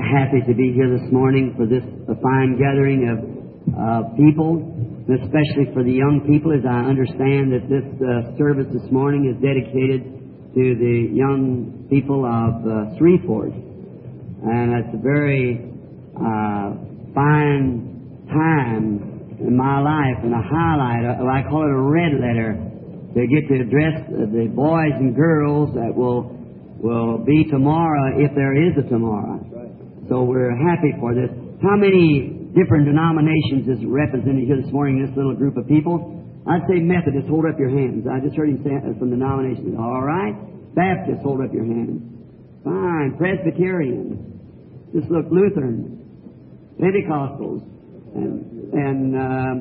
happy to be here this morning for this fine gathering of people, especially for the young people, as I understand that this service this morning is dedicated to the young people of Shreveport. And it's a very fine time in my life and a highlight, I call it a red letter, to get to address the boys and girls that will be tomorrow, if there is a tomorrow. So we're happy for this. How many different denominations is represented here this morning, this little group of people? I'd say Methodist, hold up your hands. I just heard him say from the denominations. All right. Baptist, hold up your hands. Fine. Presbyterian. Just look, Lutheran. Pentecostals. And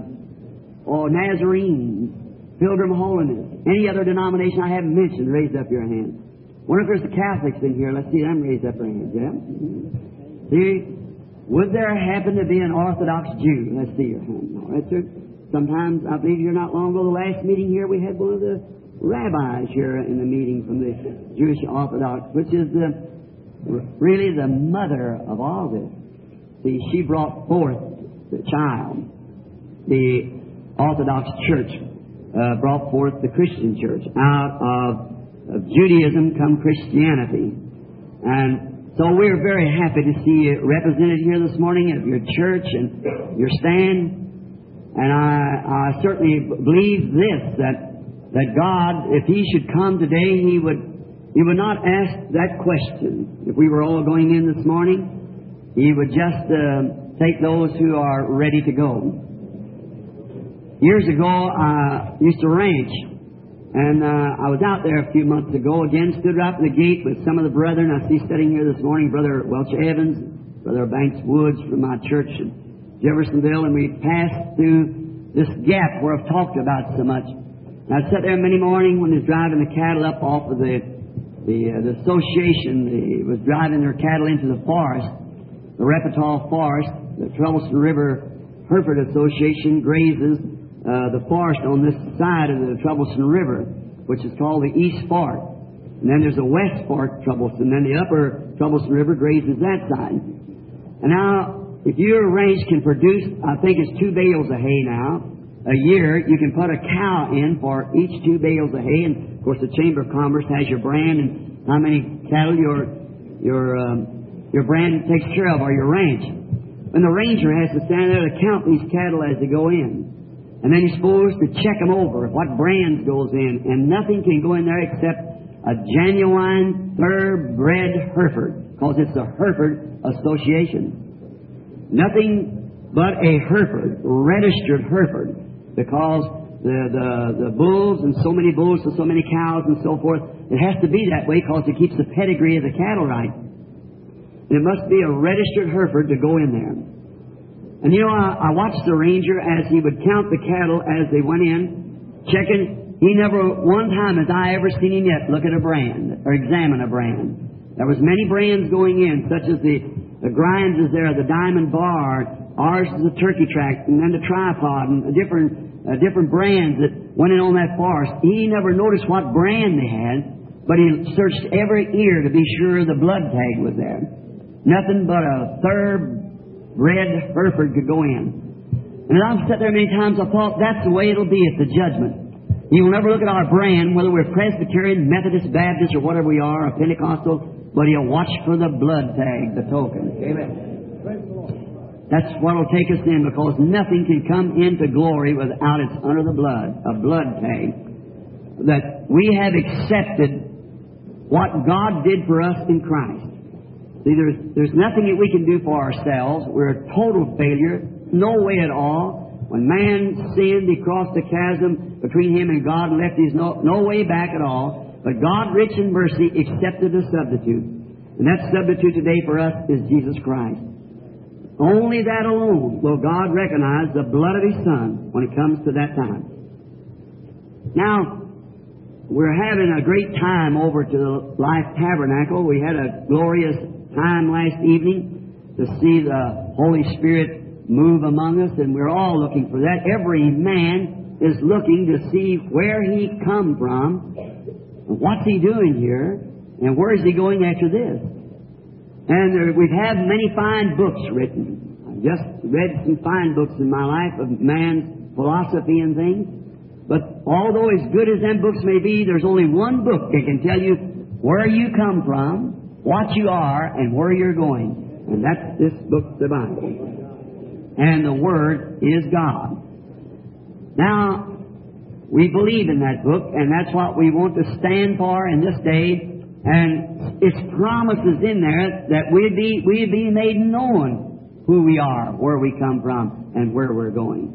Nazarenes. Pilgrim Holiness. Any other denomination I haven't mentioned, raise up your hand. Wonder if there's the Catholics in here. Let's see them raise up their hands. Yeah? See? Would there happen to be an Orthodox Jew? Let's see your hand. No, that's it. Sometimes, I believe here not long ago, the last meeting here, we had one of the rabbis here in the meeting from the Jewish Orthodox, which is really the mother of all this. See, she brought forth the child. The Orthodox Church brought forth the Christian Church. Out of Judaism come Christianity. And so we're very happy to see you represented here this morning at your church and your stand. And I certainly believe this, that God, if He should come today, He would not ask that question. If we were all going in this morning, He would just take those who are ready to go. Years ago, I used to ranch. And I was out there a few months ago again, stood right at the gate with some of the brethren. I see sitting here this morning, Brother Welch Evans, Brother Banks Woods from my church in Jeffersonville, and we passed through this gap where I've talked about so much. And I sat there many mornings when he was driving the cattle up off of the association. He was driving their cattle into the forest, the Repetol Forest. The Troublesome River Hereford Association grazes the forest on this side of the Troublesome River, which is called the East Fork. And then there's a West Fork Troublesome, and then the Upper Troublesome River grazes that side. And now, if your ranch can produce, I think it's 2 bales of hay now, a year, you can put a cow in for each 2 bales of hay. And, of course, the Chamber of Commerce has your brand and how many cattle your brand takes care of, or your ranch. And the ranger has to stand there to count these cattle as they go in. And then he's supposed to check them over, what brands goes in. And nothing can go in there except a genuine, thoroughbred Hereford, because it's a Hereford Association. Nothing but a Hereford, registered Hereford, because the bulls and so many bulls and so many cows and so forth, it has to be that way because it keeps the pedigree of the cattle right. And it must be a registered Hereford to go in there. And you know, I watched the ranger as he would count the cattle as they went in, checking. He never, one time as I ever seen him yet, look at a brand or examine a brand. There was many brands going in, such as the Grimes is there, the Diamond Bar, ours is the Turkey Track, and then the Tripod, and different brands that went in on that forest. He never noticed what brand they had, but he searched every ear to be sure the blood tag was there. Nothing but a thoroughbred Hereford could go in. And as I've sat there many times, I thought that's the way it'll be at the judgment. He will never look at our brand, whether we're Presbyterian, Methodist, Baptist, or whatever we are, or Pentecostal, but He'll watch for the blood tag, the token. Amen. That's what will take us in, because nothing can come into glory without it's under the blood, a blood tag. That we have accepted what God did for us in Christ. See, there's nothing that we can do for ourselves. We're a total failure. No way at all. When man sinned, he crossed the chasm between him and God and left his no way back at all. But God, rich in mercy, accepted a substitute. And that substitute today for us is Jesus Christ. Only that alone will God recognize the blood of His Son when it comes to that time. Now, we're having a great time over to the Life Tabernacle. We had a glorious time last evening to see the Holy Spirit move among us, and we're all looking for that. Every man is looking to see where he come from, and what's he doing here, and where is he going after this. And we've had many fine books written. I've just read some fine books in my life of man's philosophy and things. But although as good as them books may be, there's only one book that can tell you where you come from, what you are, and where you're going. And that's this book, the Bible. And the Word is God. Now, we believe in that book, and that's what we want to stand for in this day. And its promises in there that we'd be made known who we are, where we come from, and where we're going.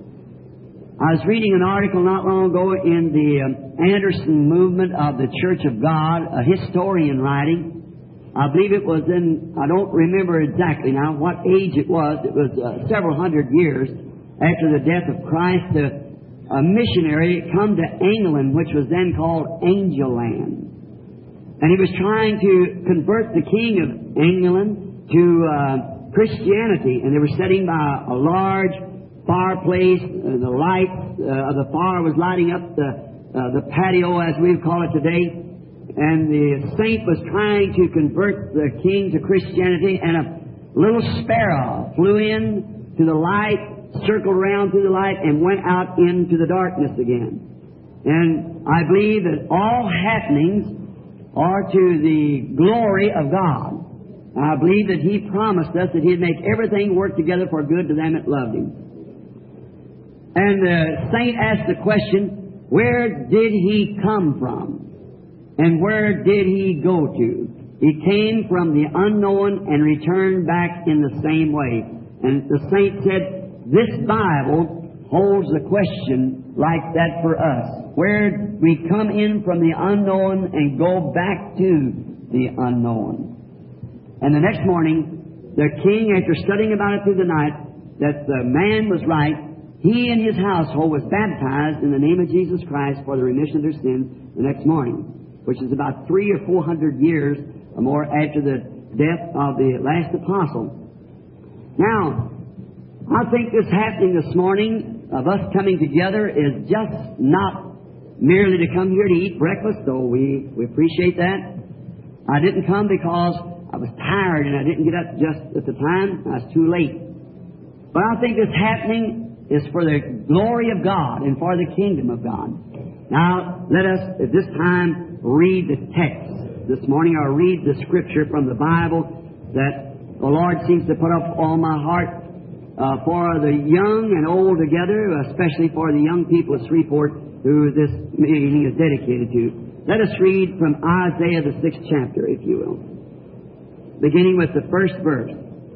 I was reading an article not long ago in the Anderson movement of the Church of God, a historian writing. I believe it was I don't remember exactly now what age it was. It was several hundred years after the death of Christ. A missionary come to England, which was then called Angel Land. And he was trying to convert the king of England to Christianity. And they were sitting by a large fireplace. The light of the fire was lighting up the patio, as we call it today. And the saint was trying to convert the king to Christianity. And a little sparrow flew in to the light, circled around through the light, and went out into the darkness again. And I believe that all happenings are to the glory of God. I believe that He promised us that He'd make everything work together for good to them that loved Him. And the saint asked the question, where did He come from? And where did He go to? He came from the unknown and returned back in the same way. And the saint said, this Bible holds a question like that for us. Where we come in from the unknown and go back to the unknown. And the next morning, the king, after studying about it through the night, that the man was right, he and his household was baptized in the name of Jesus Christ for the remission of their sins the next morning, which is about 300 or 400 years or more after the death of the last apostle. Now, I think this happening this morning of us coming together is just not merely to come here to eat breakfast, though we appreciate that. I didn't come because I was tired and I didn't get up just at the time. I was too late. But I think this happening is for the glory of God and for the kingdom of God. Now, let us at this time read the text this morning, or read the scripture from the Bible that the Lord seems to put up on my heart for the young and old together, especially for the young people of Shreveport who this meeting is dedicated to. Let us read from Isaiah the 6th chapter, if you will, beginning with the first verse.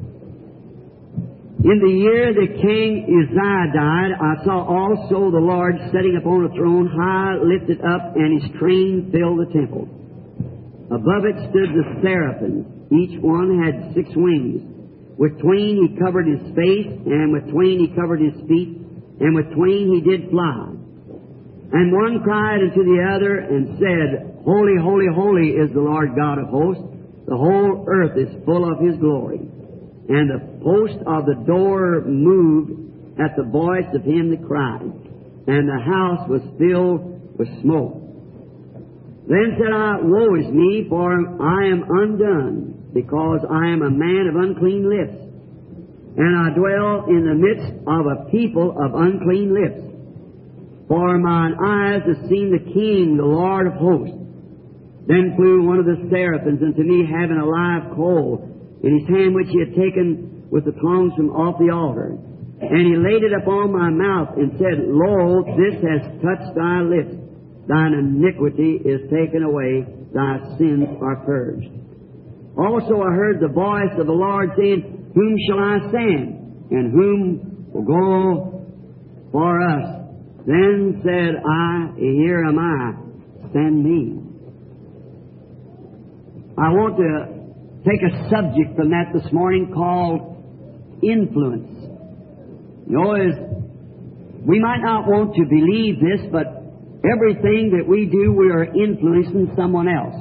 In the year that King Uzziah died, I saw also the Lord sitting upon a throne, high lifted up, and His train filled the temple. Above it stood the seraphims. Each one had 6 wings. With twain He covered His face, and with twain He covered His feet, and with twain He did fly. And one cried unto the other and said, Holy, holy, holy is the Lord God of hosts. The whole earth is full of His glory. And the post of the door moved at the voice of him that cried, and the house was filled with smoke. Then said I, Woe is me, for I am undone, because I am a man of unclean lips, and I dwell in the midst of a people of unclean lips. For mine eyes have seen the King, the Lord of hosts. Then flew one of the seraphims unto me, having a live coal in his hand, which he had taken with the tongs from off the altar. And he laid it upon my mouth, and said, Lo, this has touched thy lips. Thine iniquity is taken away, thy sins are purged. Also I heard the voice of the Lord saying, Whom shall I send? And whom will go for us? Then said I, Here am I, send me. I want to take a subject from that this morning called influence. You know, we might not want to believe this, but everything that we do, we are influencing someone else.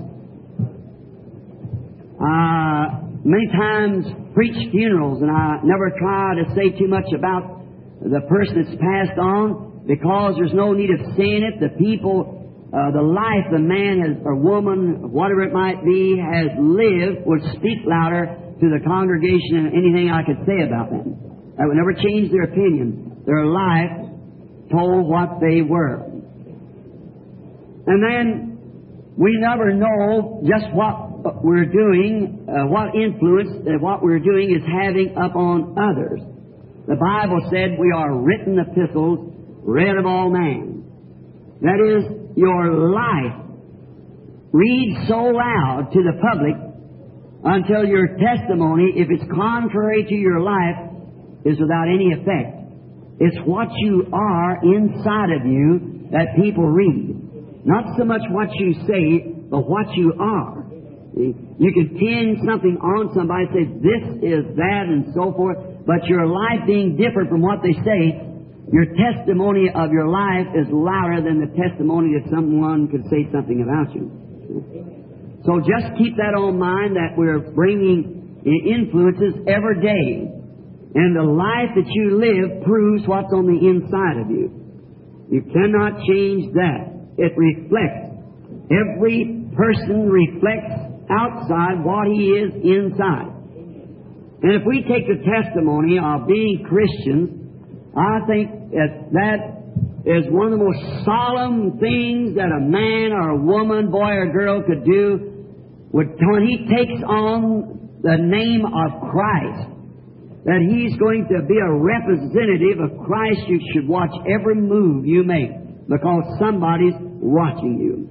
Many times preach funerals, and I never try to say too much about the person that's passed on, because there's no need of saying it. The people the life the man has, or woman, whatever it might be, has lived would speak louder to the congregation than anything I could say about them. That would never change their opinion. Their life told what they were. And then we never know just what we're doing, what influence what we're doing is having upon others. The Bible said we are written epistles, read of all men. That is, your life reads so loud to the public until your testimony, if it's contrary to your life, is without any effect. It's what you are inside of you that people read. Not so much what you say, but what you are. You can pin something on somebody, say this is that, and so forth, but your life being different from what they say, your testimony of your life is louder than the testimony that someone could say something about you. So just keep that on mind, that we're bringing influences every day. And the life that you live proves what's on the inside of you. You cannot change that. It reflects. Every person reflects outside what he is inside. And if we take the testimony of being Christians, I think that is one of the most solemn things that a man or a woman, boy or girl could do when he takes on the name of Christ. That he's going to be a representative of Christ. You should watch every move you make because somebody's watching you.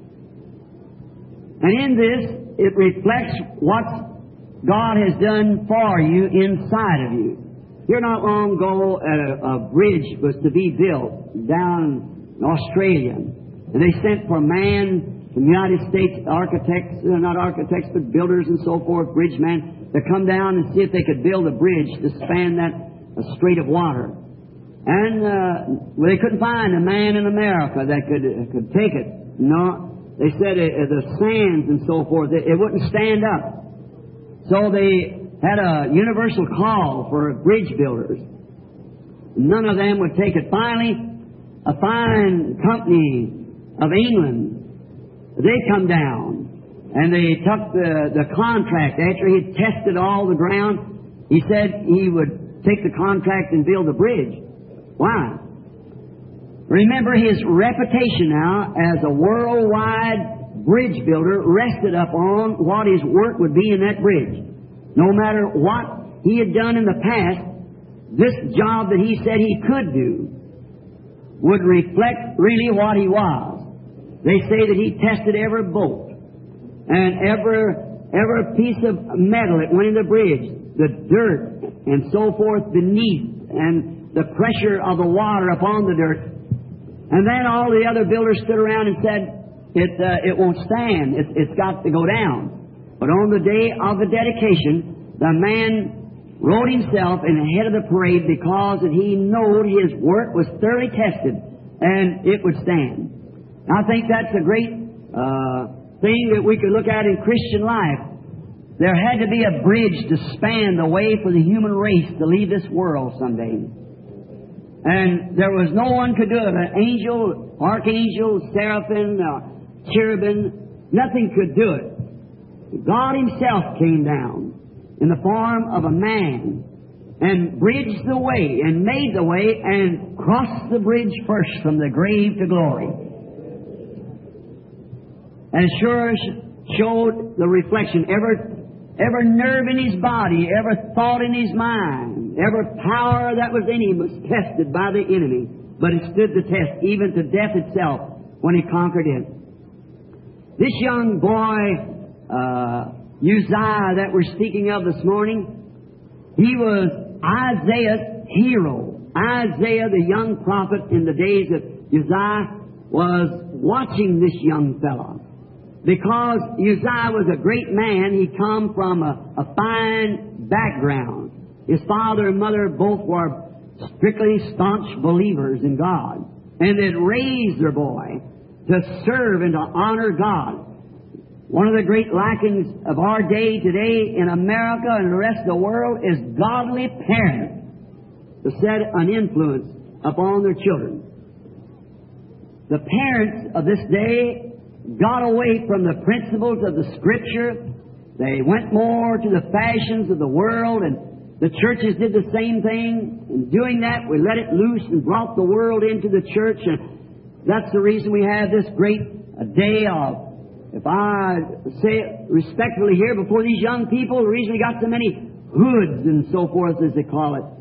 And in this, it reflects what God has done for you inside of you. Here not long ago, a bridge was to be built down in Australia. And they sent for a man from the United States, architects, not architects, but builders and so forth, bridge men, to come down and see if they could build a bridge to span that strait of water. And they couldn't find a man in America that could take it. No, they said the sands and so forth, it wouldn't stand up. So they had a universal call for bridge builders. None of them would take it. Finally, a fine company of England, they come down and they took the contract. After he'd tested all the ground, he said he would take the contract and build a bridge. Why? Remember, his reputation now as a worldwide bridge builder rested upon what his work would be in that bridge. No matter what he had done in the past, this job that he said he could do would reflect really what he was. They say that he tested every bolt and every piece of metal that went in the bridge, the dirt and so forth beneath, and the pressure of the water upon the dirt. And then all the other builders stood around and said, it won't stand. It's got to go down. But on the day of the dedication, the man wrote himself in the head of the parade because that he knowed his work was thoroughly tested and it would stand. I think that's a great thing that we could look at in Christian life. There had to be a bridge to span the way for the human race to leave this world someday. And there was no one could do it. An angel, archangel, seraphim, cherubim, nothing could do it. God Himself came down in the form of a man and bridged the way and made the way and crossed the bridge first from the grave to glory. And sure showed the reflection. Every nerve in his body, every thought in his mind, every power that was in him was tested by the enemy. But it stood the test, even to death itself, when he conquered it. This young boy, Uzziah, that we're speaking of this morning, he was Isaiah's hero. Isaiah, the young prophet in the days of Uzziah, was watching this young fellow. Because Uzziah was a great man, he come from a fine background. His father and mother both were strictly staunch believers in God. And they'd raised their boy to serve and to honor God. One of the great lackings of our day today in America and the rest of the world is godly parents to set an influence upon their children. the parents of this day got away from the principles of the Scripture. They went more to the fashions of the world, and the churches did the same thing. In doing that, we let it loose and brought the world into the church, and that's the reason we have this great day of, if I say it respectfully here before these young people, the reason we got so many hoods and so forth, as they call it,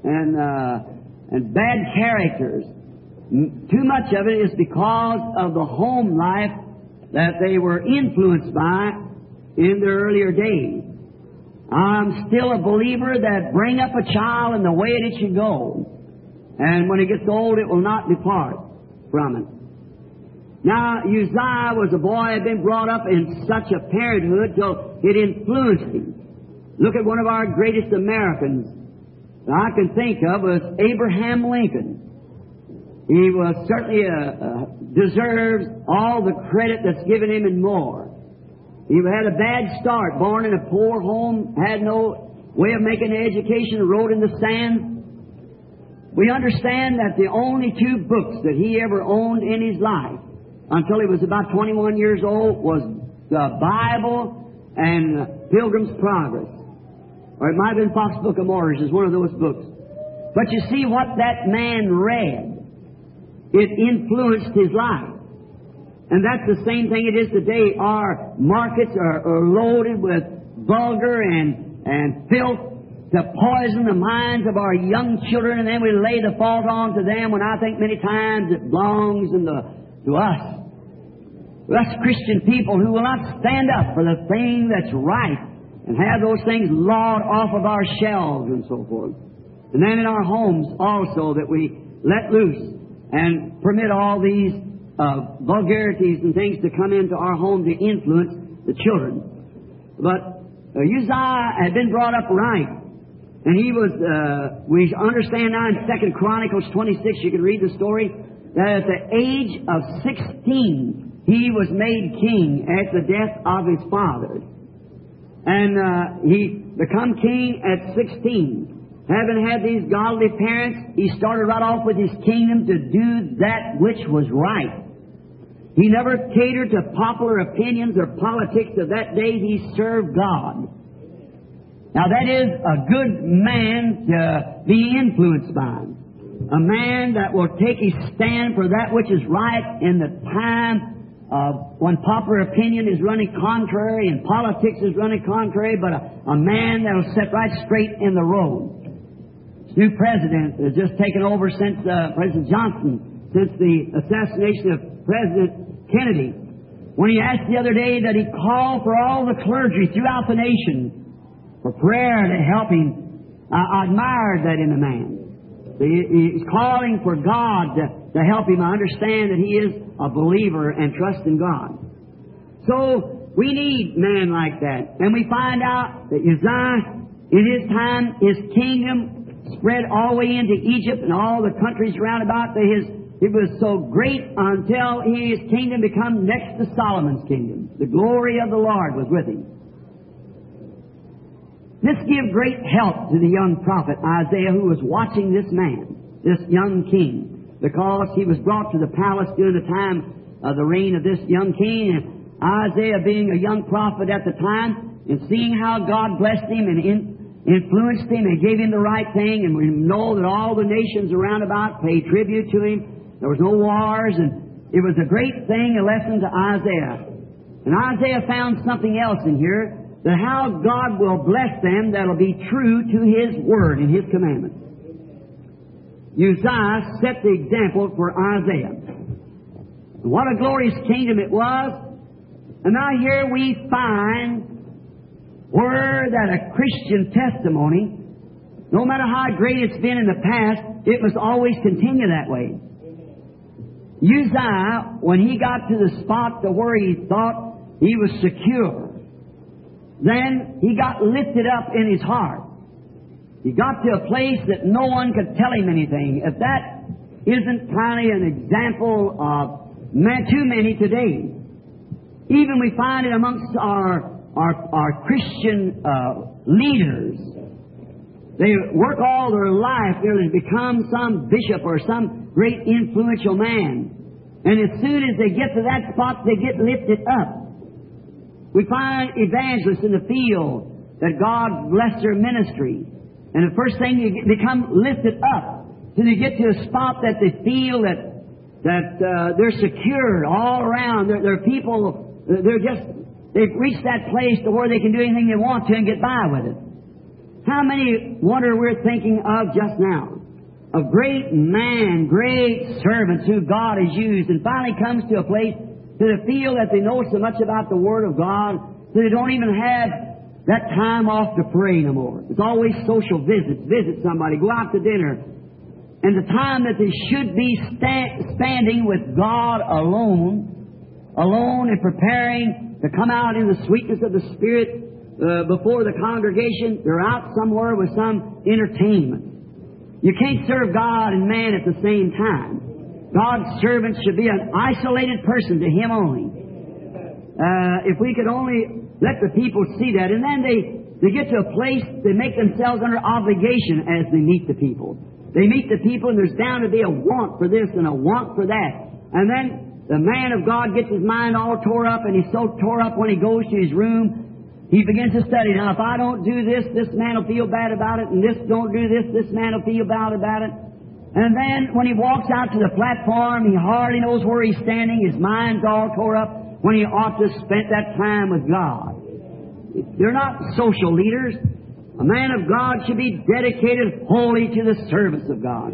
and bad characters. Too much of it is because of the home life that they were influenced by in their earlier days. I'm still a believer that bring up a child in the way that it should go, and when it gets old, it will not depart from it. Now, Uzziah was a boy who had been brought up in such a parenthood till it influenced him. Look at one of our greatest Americans that I can think of was Abraham Lincoln. He was certainly deserves all the credit that's given him and more. He had a bad start, born in a poor home, had no way of making an education, wrote in the sand. We understand that the only two books that he ever owned in his life until he was about 21 years old was the Bible and Pilgrim's Progress. Or it might have been Fox Book of Martyrs is one of those books. But you see what that man read. It influenced his life. And that's the same thing it is today. Our markets are loaded with vulgar and filth to poison the minds of our young children, and then we lay the fault on to them when I think many times it belongs to us. Us Christian people who will not stand up for the thing that's right and have those things lawed off of our shelves and so forth. And then in our homes also that we let loose and permit all these vulgarities and things to come into our home to influence the children. But Uzziah had been brought up right. And he was, we understand now in 2 Chronicles 26, you can read the story, that at the age of 16, he was made king at the death of his father. And he become king at 16. Having had these godly parents, he started right off with his kingdom to do that which was right. He never catered to popular opinions or politics of that day. He served God. Now that is a good man to be influenced by. A man that will take his stand for that which is right in the time of when popular opinion is running contrary and politics is running contrary, but a man that will set right straight in the road. This new president has just taken over since President Johnson, since the assassination of President Kennedy. When he asked the other day that he called for all the clergy throughout the nation for prayer to help him, I admired that in a man. He's calling for God to help him. I understand that he is a believer and trusts in God. So we need men like that. And we find out that Uzziah, in his time, his kingdom spread all the way into Egypt and all the countries round about. It was so great until his kingdom became next to Solomon's kingdom. The glory of the Lord was with him. This gave great help to the young prophet Isaiah, who was watching this man, this young king, because he was brought to the palace during the time of the reign of this young king. And Isaiah, being a young prophet at the time, and seeing how God blessed him and influenced him and gave him the right thing, and we know that all the nations around about paid tribute to him. There was no wars, and it was a great thing, a lesson to Isaiah. And Isaiah found something else in here, that how God will bless them that'll be true to His Word and His commandments. Uzziah set the example for Isaiah. What a glorious kingdom it was. And now here we find where that a Christian testimony, no matter how great it's been in the past, it must always continue that way. Uzziah, when he got to the spot to where he thought he was secure, then he got lifted up in his heart. He got to a place that no one could tell him anything. If that isn't kind of an example of too many today. Even we find it amongst our Christian leaders. They work all their life to become some bishop or some great influential man. And as soon as they get to that spot, they get lifted up. We find evangelists in the field that God bless their ministry. And the first thing you become lifted up till you get to a spot that they feel that they're secure all around. They're people, they've reached that place to where they can do anything they want to and get by with it. How many wonder we're thinking of just now? Of great man, great servants who God has used, and finally comes to a place to feel that they know so much about the Word of God that they don't even have that time off to pray no more. It's always social visits, visit somebody, go out to dinner. And the time that they should be standing with God alone and preparing to come out in the sweetness of the Spirit before the congregation, they're out somewhere with some entertainment. You can't serve God and man at the same time. God's servant should be an isolated person to Him only. If we could only let the people see that. And then they get to a place, they make themselves under obligation as they meet the people. They meet the people and there's bound to be a want for this and a want for that. And then the man of God gets his mind all tore up, and he's so tore up when he goes to his room, he begins to study. Now, if I don't do this, this man will feel bad about it, and this don't do this, this man will feel bad about it. And then when he walks out to the platform, he hardly knows where he's standing. His mind's all tore up when he ought to have spent that time with God. They're not social leaders. A man of God should be dedicated wholly to the service of God.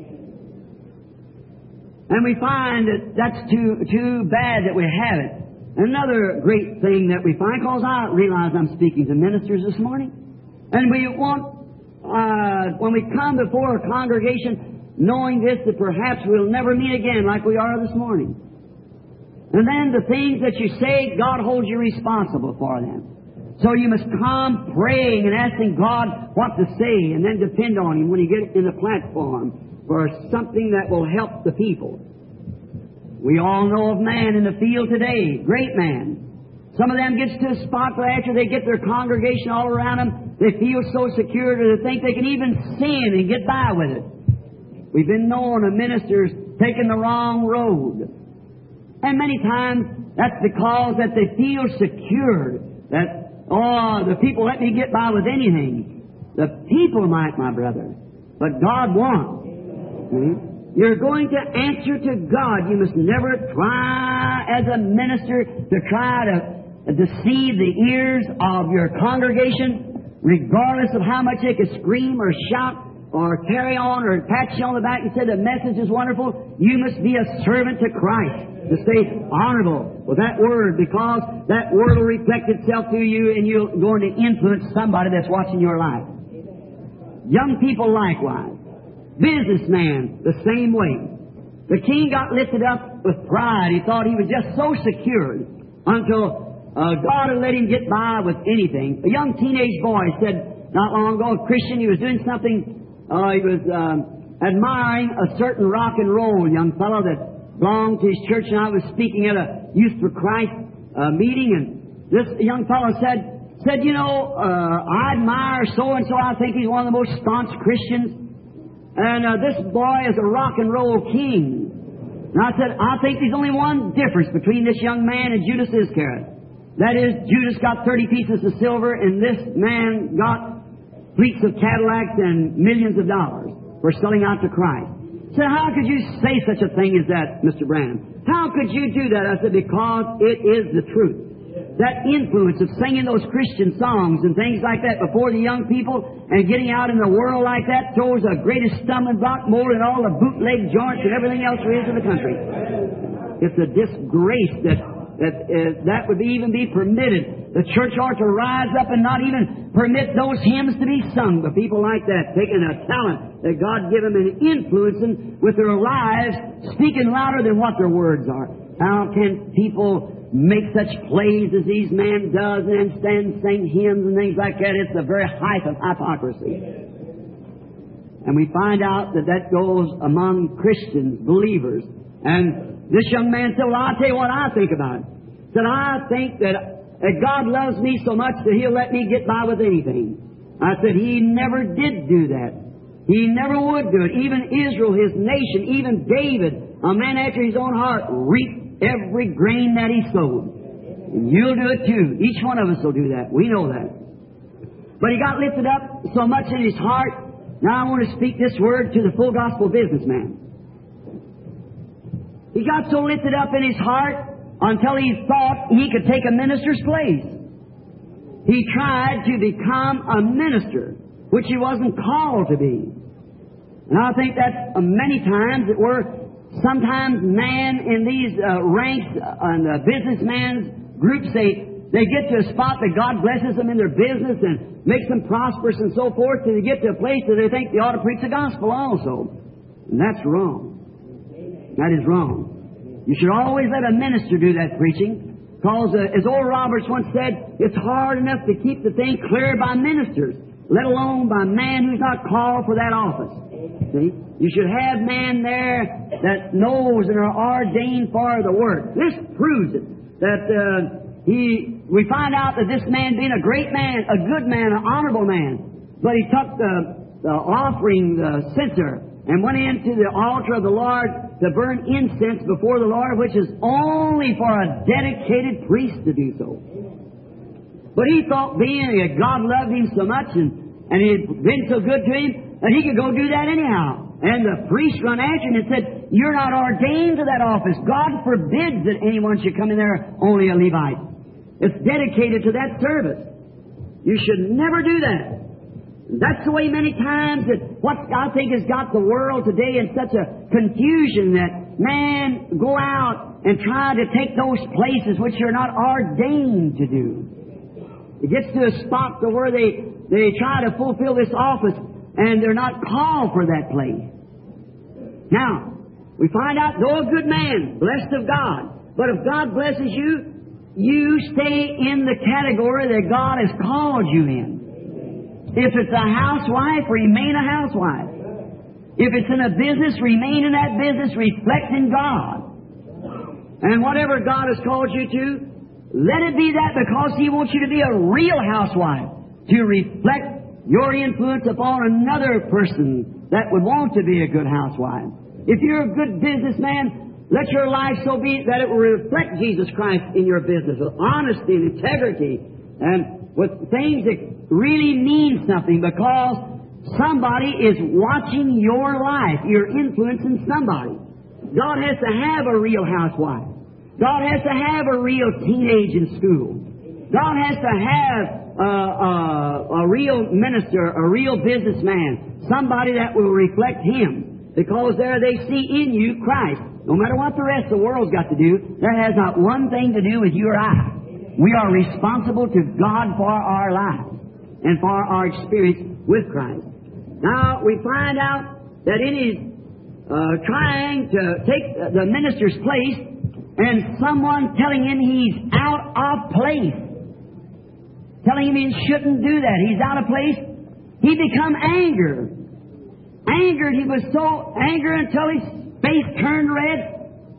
And we find that that's too bad that we have it. Another great thing that we find, because I realize I'm speaking to ministers this morning, and we want, when we come before a congregation, knowing this, that perhaps we'll never meet again like we are this morning. And then the things that you say, God holds you responsible for them. So you must come praying and asking God what to say, and then depend on Him when you get in the platform for something that will help the people. We all know of man in the field today, great man. Some of them gets to a spot where after they get their congregation all around them, they feel so secure that they think they can even sin and get by with it. We've been known of ministers taking the wrong road. And many times that's because that they feel secured, that, oh, the people let me get by with anything. The people might, my brother, but God won't. See? You're going to answer to God. You must never try as a minister to try to deceive the ears of your congregation, regardless of how much they can scream or shout or carry on or pat you on the back and say the message is wonderful. You must be a servant to Christ, to stay honorable with that Word, because that Word will reflect itself through you and you're going to influence somebody that's watching your life. Young people likewise. Businessman, the same way. The king got lifted up with pride. He thought he was just so secured until God had let him get by with anything. A young teenage boy said not long ago, a Christian, he was doing something, he was admiring a certain rock and roll young fellow that belonged to his church, and I was speaking at a Youth for Christ meeting, and this young fellow said, you know, I admire so-and-so. I think he's one of the most staunch Christians. And this boy is a rock and roll king. And I said, I think there's only one difference between this young man and Judas Iscariot. That is, Judas got 30 pieces of silver, and this man got fleets of Cadillacs and millions of dollars for selling out to Christ. I said, how could you say such a thing as that, Mr. Branham? How could you do that? I said, because it is the truth. That influence of singing those Christian songs and things like that before the young people and getting out in the world like that throws the greatest stumbling block more than all the bootleg joints and everything else there is in the country. It's a disgrace that would even be permitted. The church ought to rise up and not even permit those hymns to be sung by people like that, taking a talent that God gave them and influencing with their lives, speaking louder than what their words are. How can people make such plays as these men does and stand and sing hymns and things like that? It's the very height of hypocrisy. And we find out that goes among Christians, believers. And this young man said, well, I'll tell you what I think about it. He said, I think that God loves me so much that He'll let me get by with anything. I said, He never did do that. He never would do it. Even Israel, His nation, even David, a man after his own heart, reap every grain that he sowed. And you'll do it too. Each one of us will do that. We know that. But he got lifted up so much in his heart. Now I want to speak this word to the full gospel businessman. He got so lifted up in his heart until he thought he could take a minister's place. He tried to become a minister, which he wasn't called to be. And I think that many times it were sometimes man in these ranks and businessman's groups, they get to a spot that God blesses them in their business and makes them prosperous and so forth, till they get to a place that they think they ought to preach the gospel also. And that's wrong. That is wrong. You should always let a minister do that preaching, because as Oral Roberts once said, it's hard enough to keep the thing clear by ministers, let alone by man who's not called for that office. See? You should have men there that knows and are ordained for the work. This proves it. That we find out that this man being a great man, a good man, an honorable man, but he took the offering, the censer, and went into the altar of the Lord to burn incense before the Lord, which is only for a dedicated priest to do so. But he thought, being that God loved him so much and he had been so good to him, that he could go do that anyhow. And the priest run after him and said, "You're not ordained to that office. God forbids that anyone should come in there only a Levite. It's dedicated to that service. You should never do that." That's the way many times that what I think has got the world today in such a confusion, that man go out and try to take those places which you're not ordained to do. It gets to a spot to where they try to fulfill this office and they're not called for that place. Now, we find out, though a good man, blessed of God, but if God blesses you, you stay in the category that God has called you in. If it's a housewife, remain a housewife. If it's in a business, remain in that business, reflecting God. And whatever God has called you to, let it be that, because He wants you to be a real housewife, to reflect your influence upon another person that would want to be a good housewife. If you're a good businessman, let your life so be that it will reflect Jesus Christ in your business with honesty and integrity and with things that really mean something, because somebody is watching your life. You're influencing somebody. God has to have a real housewife. God has to have a real teenage in school. God has to have a real minister, a real businessman, somebody that will reflect Him, because there they see in you Christ. No matter what the rest of the world's got to do, that has not one thing to do with you or I. We are responsible to God for our lives and for our experience with Christ. Now, we find out that in his trying to take the minister's place, and someone telling him he's out of place, telling him he shouldn't do that, he's out of place, he become angered. Angered, he was so angered until his face turned red.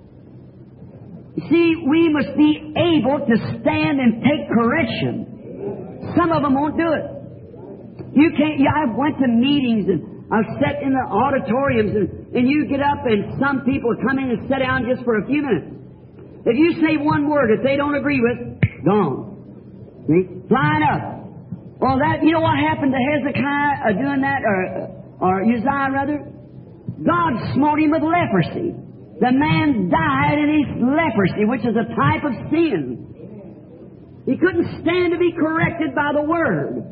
You see, we must be able to stand and take correction. Some of them won't do it. You can't. I went to meetings and I've sat in the auditoriums and you get up and some people come in and sit down just for a few minutes. If you say one word that they don't agree with, gone. See? Flying up. Well, you know what happened to Hezekiah doing that, or Uzziah rather? God smote him with leprosy. The man died in his leprosy, which is a type of sin. He couldn't stand to be corrected by the Word.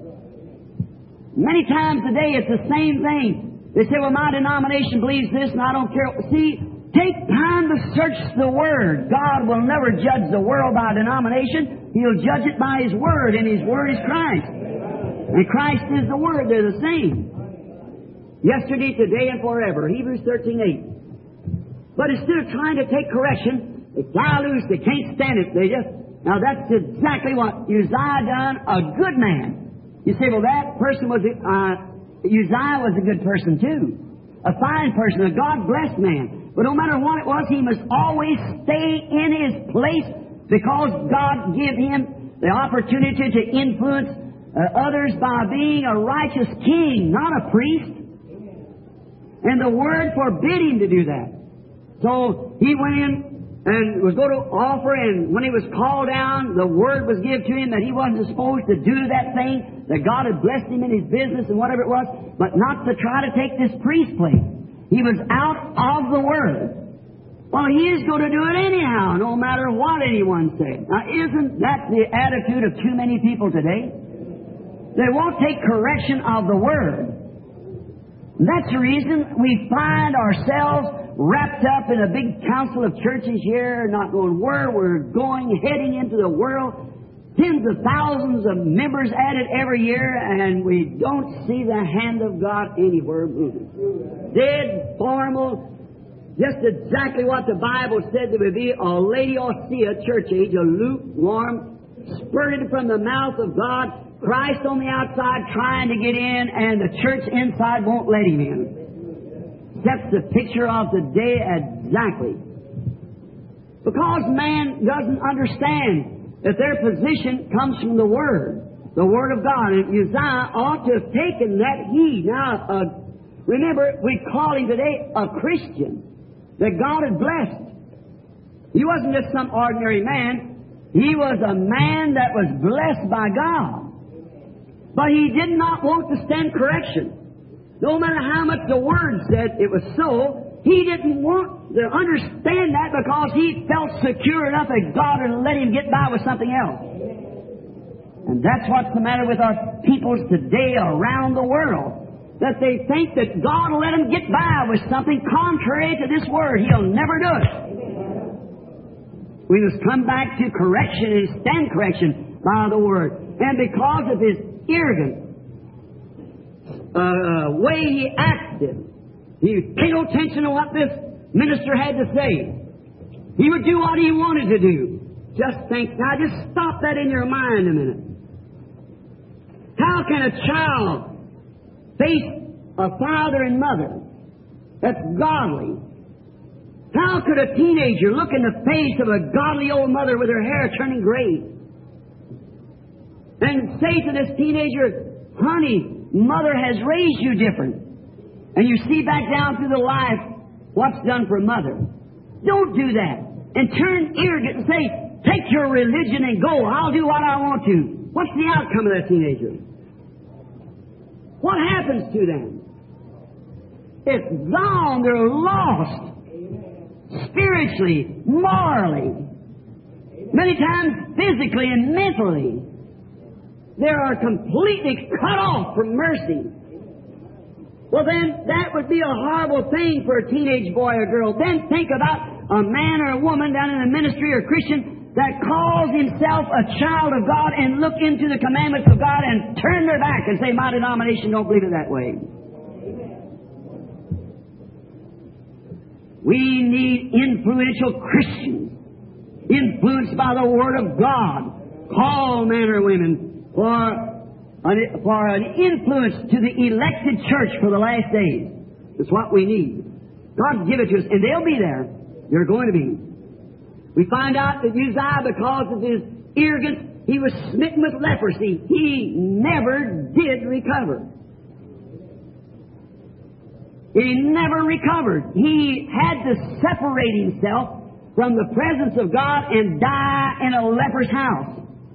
Many times today it's the same thing. They say, well, my denomination believes this and I don't care. See, take time to search the Word. God will never judge the world by denomination. He'll judge it by His Word, and His Word is Christ. And Christ is the Word. They're the same. Yesterday, today, and forever. Hebrews 13:8. But instead of trying to take correction, they fly loose. They can't stand it. Now that's exactly what Uzziah done, a good man. You say, well, that person was, Uzziah was a good person too. A fine person, a God-blessed man. But no matter what it was, he must always stay in his place, because God gave him the opportunity to influence others by being a righteous king, not a priest. And the Word forbid him to do that. So he went in and was going to offer, and when he was called down, the word was given to him that he wasn't supposed to do that thing, that God had blessed him in his business and whatever it was, but not to try to take this priest place. He was out of the Word. Well, he is going to do it anyhow, no matter what anyone says. Now, isn't that the attitude of too many people today? They won't take correction of the Word. That's the reason we find ourselves wrapped up in a big council of churches here, not knowing where we're going, heading into the world. Tens of thousands of members added every year, and we don't see the hand of God anywhere moving. Dead, formal, just exactly what the Bible said there would be, a Laodicea church age, a lukewarm, spurted from the mouth of God, Christ on the outside trying to get in, and the church inside won't let him in. That's the picture of the day exactly. Because man doesn't understand that their position comes from the Word of God. And Uzziah ought to have taken that heed. Now, remember, we call him today a Christian that God had blessed. He wasn't just some ordinary man. He was a man that was blessed by God. But he did not want to stand correction. No matter how much the Word said it was so, he didn't want to understand that because he felt secure enough that God would let him get by with something else. And that's what's the matter with our peoples today around the world. That they think that God will let them get by with something contrary to this Word. He'll never do it. We must come back to correction and stand correction by the Word. And because of his arrogant way he acted, he paid no attention to what this minister had to say. He would do what he wanted to do. Just think, now just stop that in your mind a minute. How can a child face a father and mother that's godly? How could a teenager look in the face of a godly old mother with her hair turning gray and say to this teenager, honey, Mother has raised you different. And you see back down through the life what's done for Mother. Don't do that. And turn arrogant and say, take your religion and go. I'll do what I want to. What's the outcome of that teenager? What happens to them? It's gone. They're lost. Spiritually, morally, many times physically and mentally. They are completely cut off from mercy. Well, then, that would be a horrible thing for a teenage boy or girl. Then think about a man or a woman down in the ministry or Christian that calls himself a child of God and look into the commandments of God and turn their back and say, my denomination don't believe it that way. We need influential Christians, influenced by the Word of God, call men or women for an influence to the elected church for the last days. It's what we need. God give it to us, and they'll be there. They're going to be. We find out that Uzziah, because of his arrogance, he was smitten with leprosy. He never did recover. He never recovered. He had to separate himself from the presence of God and die in a leper's house.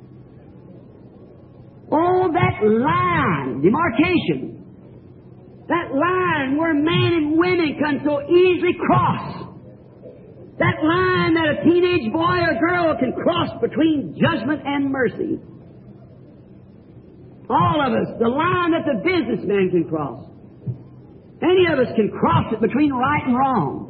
Oh, that line, demarcation, that line where men and women can so easily cross, that line that a teenage boy or girl can cross between judgment and mercy. All of us, the line that the businessman can cross. Any of us can cross it between right and wrong.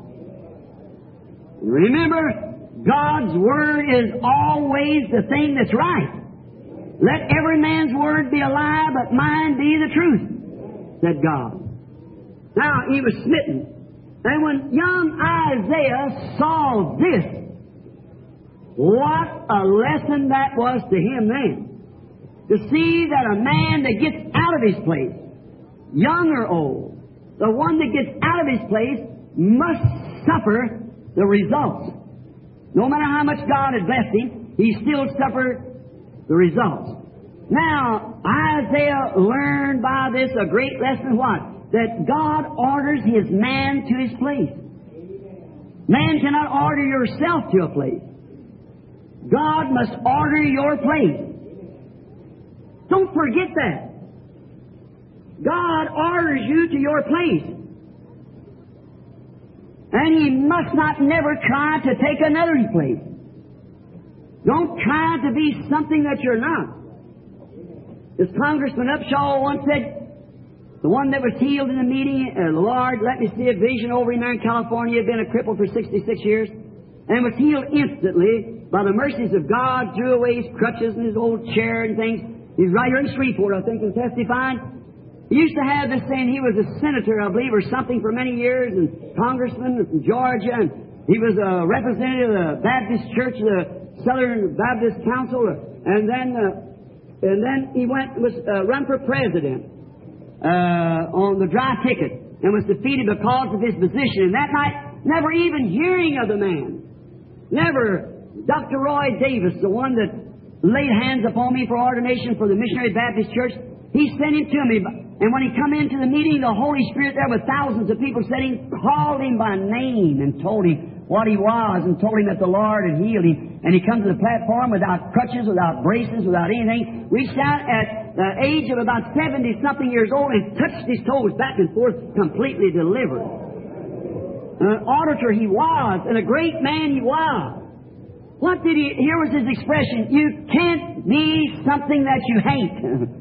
Remember, God's Word is always the thing that's right. Let every man's word be a lie, but mine be the truth, said God. Now, he was smitten. And when young Isaiah saw this, what a lesson that was to him then. To see that a man that gets out of his place, young or old, the one that gets out of his place must suffer the results. No matter how much God had blessed him, he still suffered the results. Now, Isaiah learned by this a great lesson what? That God orders His man to his place. Man cannot order yourself to a place. God must order your place. Don't forget that. God orders you to your place. And He must not never try to take another's place. Don't try to be something that you're not. As Congressman Upshaw once said, the one that was healed in the meeting, the Lord let me see a vision over him there in California. He had been a cripple for 66 years and was healed instantly by the mercies of God, threw away his crutches and his old chair and things. He's right here in Shreveport, I think, and testifying. He used to have this saying, he was a senator, I believe, or something for many years, and congressman from Georgia, and he was a representative of the Baptist Church, the Southern Baptist Council, and then he was run for president on the dry ticket and was defeated because of his position. And that night, never even hearing of the man, never. Dr. Roy Davis, the one that laid hands upon me for ordination for the Missionary Baptist Church, he sent him to me. And when he come into the meeting, the Holy Spirit there with thousands of people sitting, called him by name and told him what he was and told him that the Lord had healed him. And he comes to the platform without crutches, without braces, without anything. Reached out at the age of about 70-something years old and touched his toes back and forth, completely delivered. An orator he was, and a great man he was. What did he, here was his expression, you can't be something that you hate.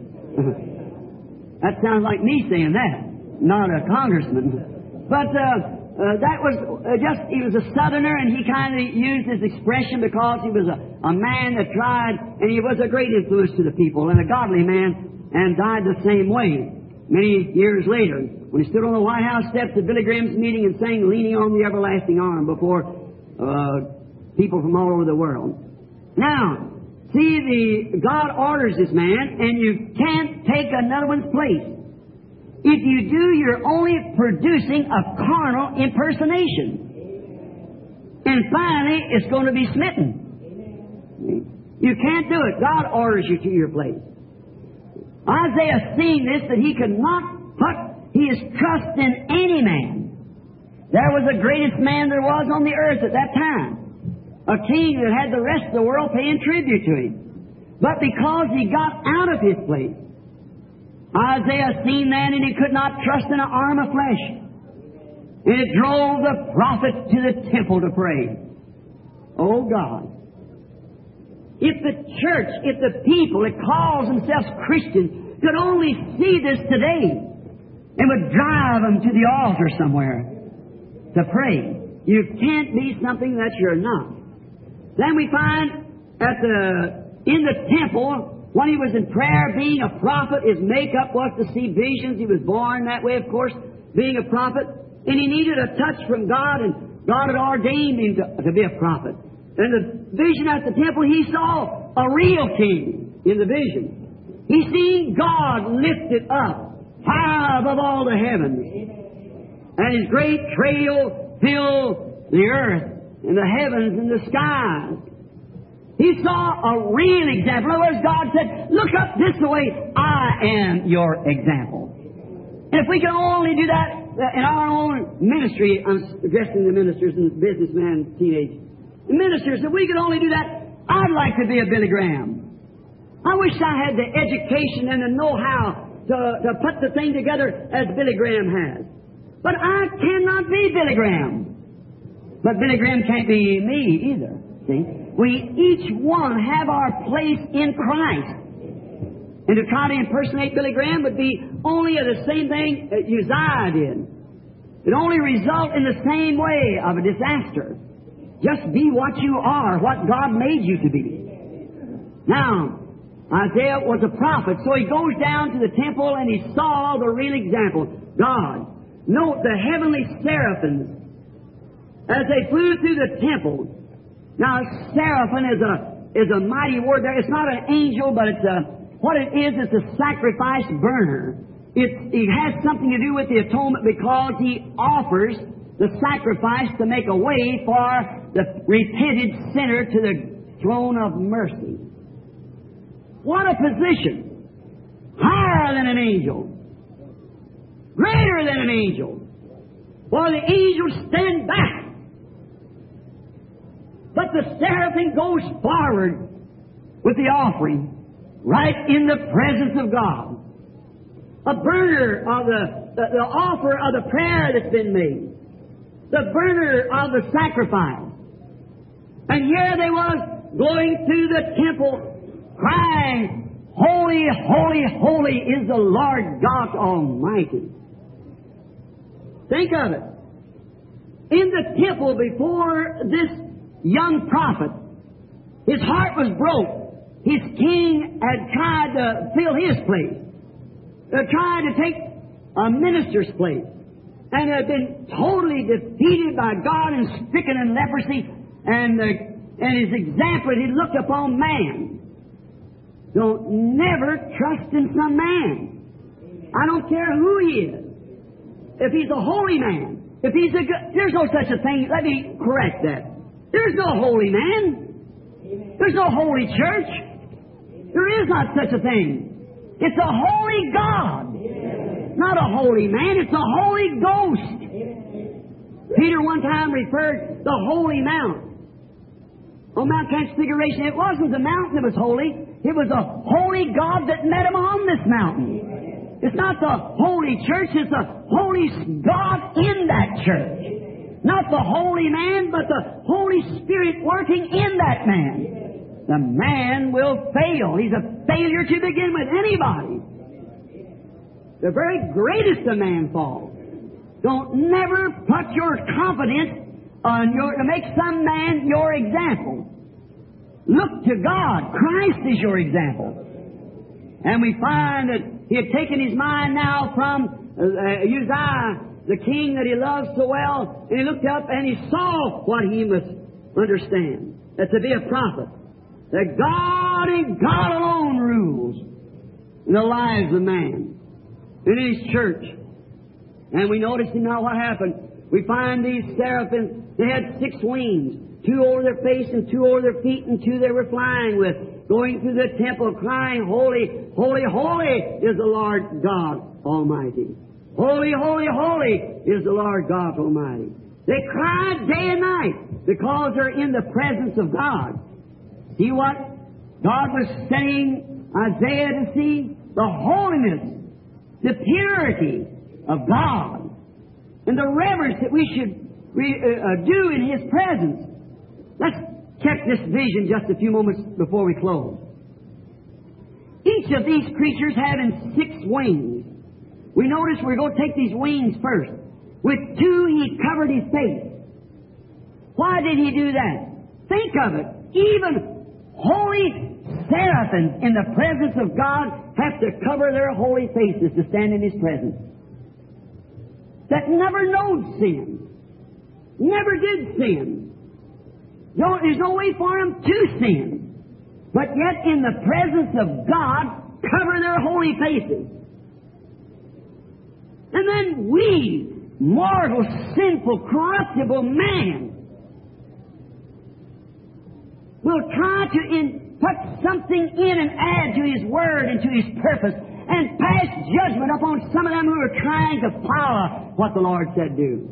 That sounds like me saying that, not a congressman. But that was he was a Southerner, and he kind of used his expression because he was a man that tried, and he was a great influence to the people, and a godly man, and died the same way many years later, when he stood on the White House steps at Billy Graham's meeting and sang Leaning on the Everlasting Arm before people from all over the world. Now, see, God orders this man, and you can't take another one's place. If you do, you're only producing a carnal impersonation. And finally, it's going to be smitten. You can't do it. God orders you to your place. Isaiah seeing this, that he could not put his trust in any man. There was the greatest man there was on the earth at that time. A king that had the rest of the world paying tribute to him. But because he got out of his place, Isaiah seen that, and he could not trust in an arm of flesh. And it drove the prophet to the temple to pray. Oh God. If the church, if the people that calls themselves Christians could only see this today, it would drive them to the altar somewhere to pray. You can't be something that you're not. Then we find in the temple, when he was in prayer, being a prophet, his makeup was to see visions. He was born that way, of course, being a prophet. And he needed a touch from God, and God had ordained him to be a prophet. And the vision at the temple, he saw a real king in the vision. He seen God lifted up high above all the heavens. And His great trail filled the earth and the heavens and the skies. He saw a real example. In other words, God said, look up this way, I am your example. And if we can only do that in our own ministry, I'm addressing the ministers and businessmen, teenage ministers, if we could only do that, I'd like to be a Billy Graham. I wish I had the education and the know-how to put the thing together as Billy Graham has. But I cannot be Billy Graham. But Billy Graham can't be me either. See? We each one have our place in Christ. And to try to impersonate Billy Graham would be only the same thing that Uzziah did. It only result in the same way of a disaster. Just be what you are, what God made you to be. Now, Isaiah was a prophet, so he goes down to the temple and he saw the real example. God. Note the heavenly seraphims as they flew through the temple. Now, seraphim is a mighty word there. It's not an angel, but what it is, it's a sacrifice burner. It has something to do with the atonement because he offers the sacrifice to make a way for the repented sinner to the throne of mercy. What a position! Higher than an angel. Greater than an angel. While the angels stand back the seraphim goes forward with the offering right in the presence of God. A burner of the offer of the prayer that's been made. The burner of the sacrifice. And here they was going through the temple crying, Holy, holy, holy is the Lord God Almighty. Think of it. In the temple before this young prophet, his heart was broke. His king had tried to fill his place. Tried to take a minister's place. And had been totally defeated by God and stricken in leprosy. And his example, he looked upon man. Don't never trust in some man. I don't care who he is. If he's a holy man, if he's a good, there's no such a thing. Let me correct that. There's no holy man. There's no holy church. There is not such a thing. It's a holy God. Not a holy man. It's a Holy Ghost. Peter one time referred the holy mount. On Mount Transfiguration, it wasn't the mountain that was holy. It was a holy God that met him on this mountain. It's not the holy church. It's the Holy God in that church. Not the holy man, but the Holy Spirit working in that man. The man will fail. He's a failure to begin with. Anybody. The very greatest of man falls. Don't never put your confidence on to make some man your example. Look to God. Christ is your example. And we find that he had taken his mind now from Uzziah, the king that he loves so well, and he looked up and he saw what he must understand. That to be a prophet. That God and God alone rules in the lives of man. In his church. And we notice now what happened. We find these seraphim, they had 6 wings. 2 over their face and 2 over their feet and 2 they were flying with. Going through the temple crying, Holy, holy, holy is the Lord God Almighty. Holy, holy, holy is the Lord God Almighty. They cried day and night because they're in the presence of God. See what God was saying Isaiah to see? The holiness, the purity of God, and the reverence that we should do in His presence. Let's check this vision just a few moments before we close. Each of these creatures having 6 wings. We notice we're going to take these wings first. With 2 he covered his face. Why did he do that? Think of it. Even holy seraphims in the presence of God have to cover their holy faces to stand in His presence. That never knowed sin. Never did sin. No, there's no way for them to sin. But yet in the presence of God, cover their holy faces. And then we, mortal, sinful, corruptible man, will try to put something in and add to His Word and to His purpose and pass judgment upon some of them who are trying to follow what the Lord said do.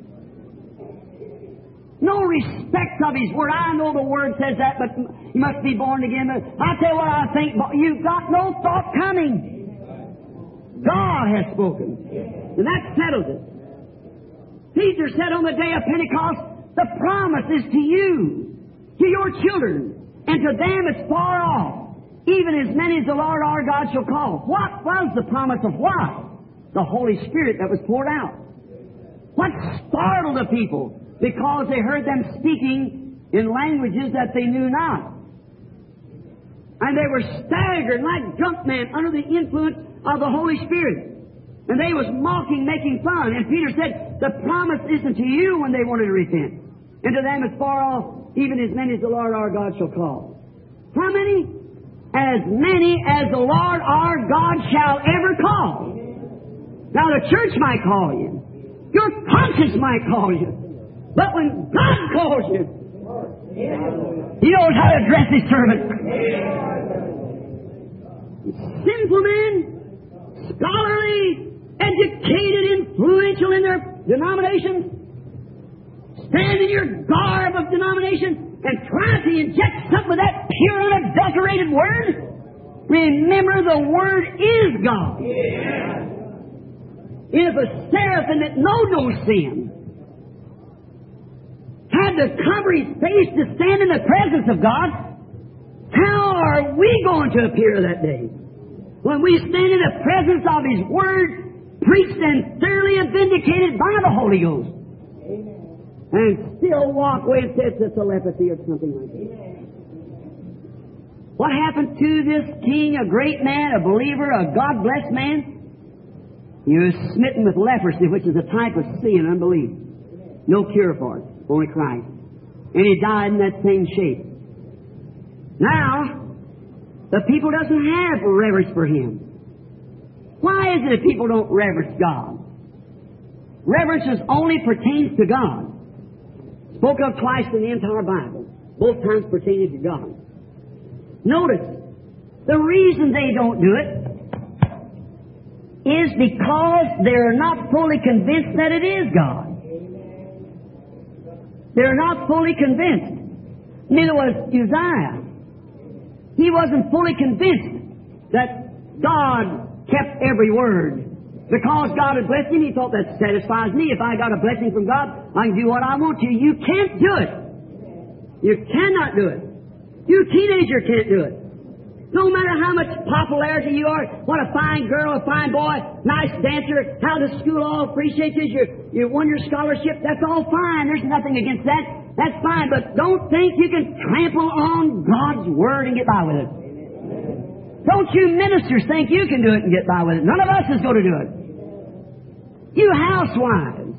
No respect of His Word. I know the Word says that, but you must be born again. But I tell you what I think, you've got no thought coming. God has spoken. And that settles it. Peter said on the day of Pentecost, the promise is to you, to your children, and to them it's far off, even as many as the Lord our God shall call. What was the promise of what? The Holy Spirit that was poured out. What startled the people? Because they heard them speaking in languages that they knew not. And they were staggered like drunk men under the influence of the Holy Spirit. And they was mocking, making fun. And Peter said, the promise isn't to you when they wanted to repent. And to them it's far off, even as many as the Lord our God shall call. How many? As many as the Lord our God shall ever call. Now the church might call you. Your conscience might call you. But when God calls you, He knows how to address His servant. Sinful men, scholarly, educated, influential in their denominations, stand in your garb of denomination, and try to inject something of that pure, unadulterated Word, remember the Word is God. Yeah. If a seraphim that know no sin had to cover his face to stand in the presence of God, how are we going to appear that day? When we stand in the presence of His Word, preached and thoroughly vindicated by the Holy Ghost, and still walk away and say it's telepathy or something like that. What happened to this king, a great man, a believer, a God-blessed man? He was smitten with leprosy, which is a type of sin, unbelief. No cure for it, only Christ. And he died in that same shape. Now, the people doesn't have reverence for Him. Why is it that people don't reverence God? Reverence only pertains to God. Spoke of twice in the entire Bible. Both times pertaining to God. Notice, the reason they don't do it is because they're not fully convinced that it is God. They're not fully convinced. Neither was Uzziah. He wasn't fully convinced that God kept every word. Because God had blessed him, he thought that satisfies me. If I got a blessing from God, I can do what I want to. You can't do it. You cannot do it. You teenager can't do it. No matter how much popularity you are, what a fine girl, a fine boy, nice dancer, how the school all appreciates you, you won your scholarship, that's all fine. There's nothing against that. That's fine. But don't think you can trample on God's Word and get by with it. Don't you ministers think you can do it and get by with it. None of us is going to do it. You housewives,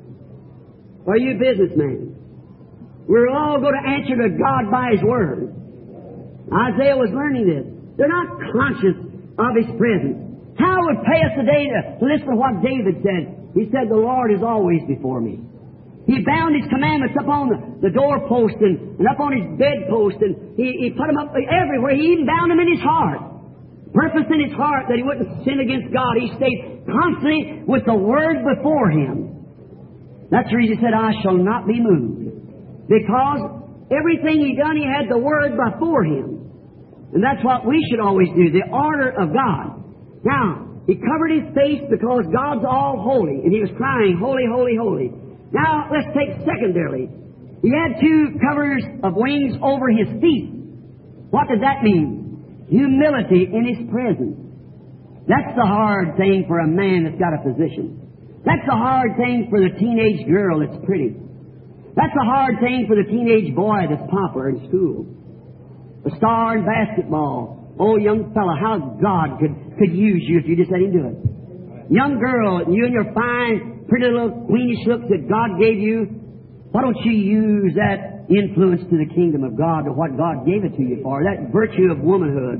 or you businessmen, we're all going to answer to God by His Word. Isaiah was learning this. They're not conscious of His presence. How it would pay us today to listen to what David said. He said, the Lord is always before me. He bound His commandments up on the doorpost and up on His bedpost, and He put them up everywhere. He even bound them in His heart. Purpose in His heart that He wouldn't sin against God. He stayed constantly with the Word before Him. That's the reason He said, I shall not be moved. Because everything He done, He had the Word before Him. And that's what we should always do, the order of God. Now, He covered His face because God's all holy, and He was crying, holy, holy, holy. Now, let's take secondarily. He had two covers of wings over His feet. What does that mean? Humility in His presence. That's the hard thing for a man that's got a position. That's the hard thing for the teenage girl that's pretty. That's the hard thing for the teenage boy that's popular in school. The star in basketball. Oh, young fella, how God could use you if you just let Him do it. Young girl, you and your fine, pretty little queenish looks that God gave you, why don't you use that influence to the kingdom of God, to what God gave it to you for, that virtue of womanhood.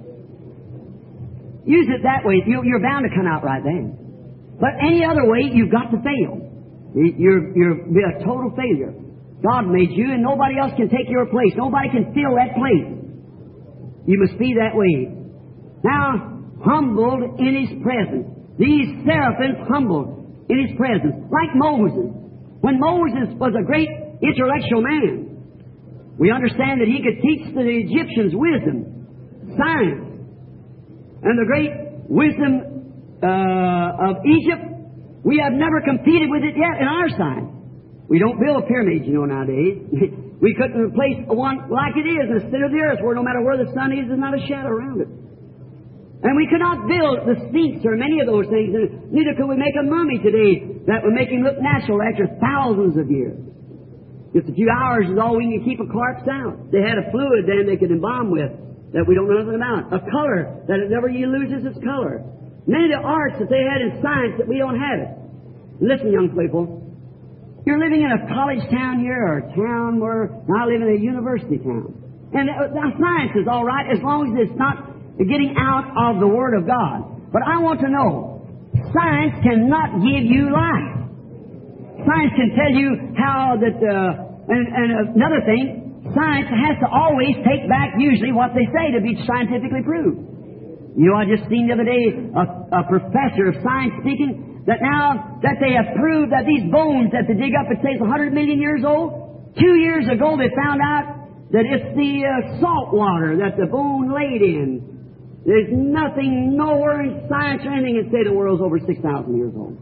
Use it that way. You're bound to come out right then. But any other way, you've got to fail. You'll be a total failure. God made you, and nobody else can take your place. Nobody can fill that place. You must be that way. Now, humbled in His presence. These seraphims humbled in His presence. Like Moses. When Moses was a great intellectual man, we understand that he could teach the Egyptians wisdom, science, and the great wisdom of Egypt. We have never competed with it yet in our science. We don't build pyramids, nowadays. We couldn't replace one like it is in the center of the earth, where no matter where the sun is, there's not a shadow around it. And we could not build the Sphinx or many of those things, and neither could we make a mummy today that would make him look natural after thousands of years. Just a few hours is all we can keep a corpse out. They had a fluid then they could embalm with that we don't know nothing about. A color that it never loses its color. Many of the arts that they had in science that we don't have it. Listen, young people. You're living in a college town here, or a town where I live in a university town. And science is all right as long as it's not getting out of the Word of God. But I want to know, science cannot give you life. Science can tell you how that, and another thing, science has to always take back usually what they say to be scientifically proved. You know, I just seen the other day a professor of science speaking that now that they have proved that these bones that they dig up, it says 100 million years old, 2 years ago they found out that it's the salt water that the bone laid in. There's nothing nowhere in science or anything that say the world's over 6,000 years old.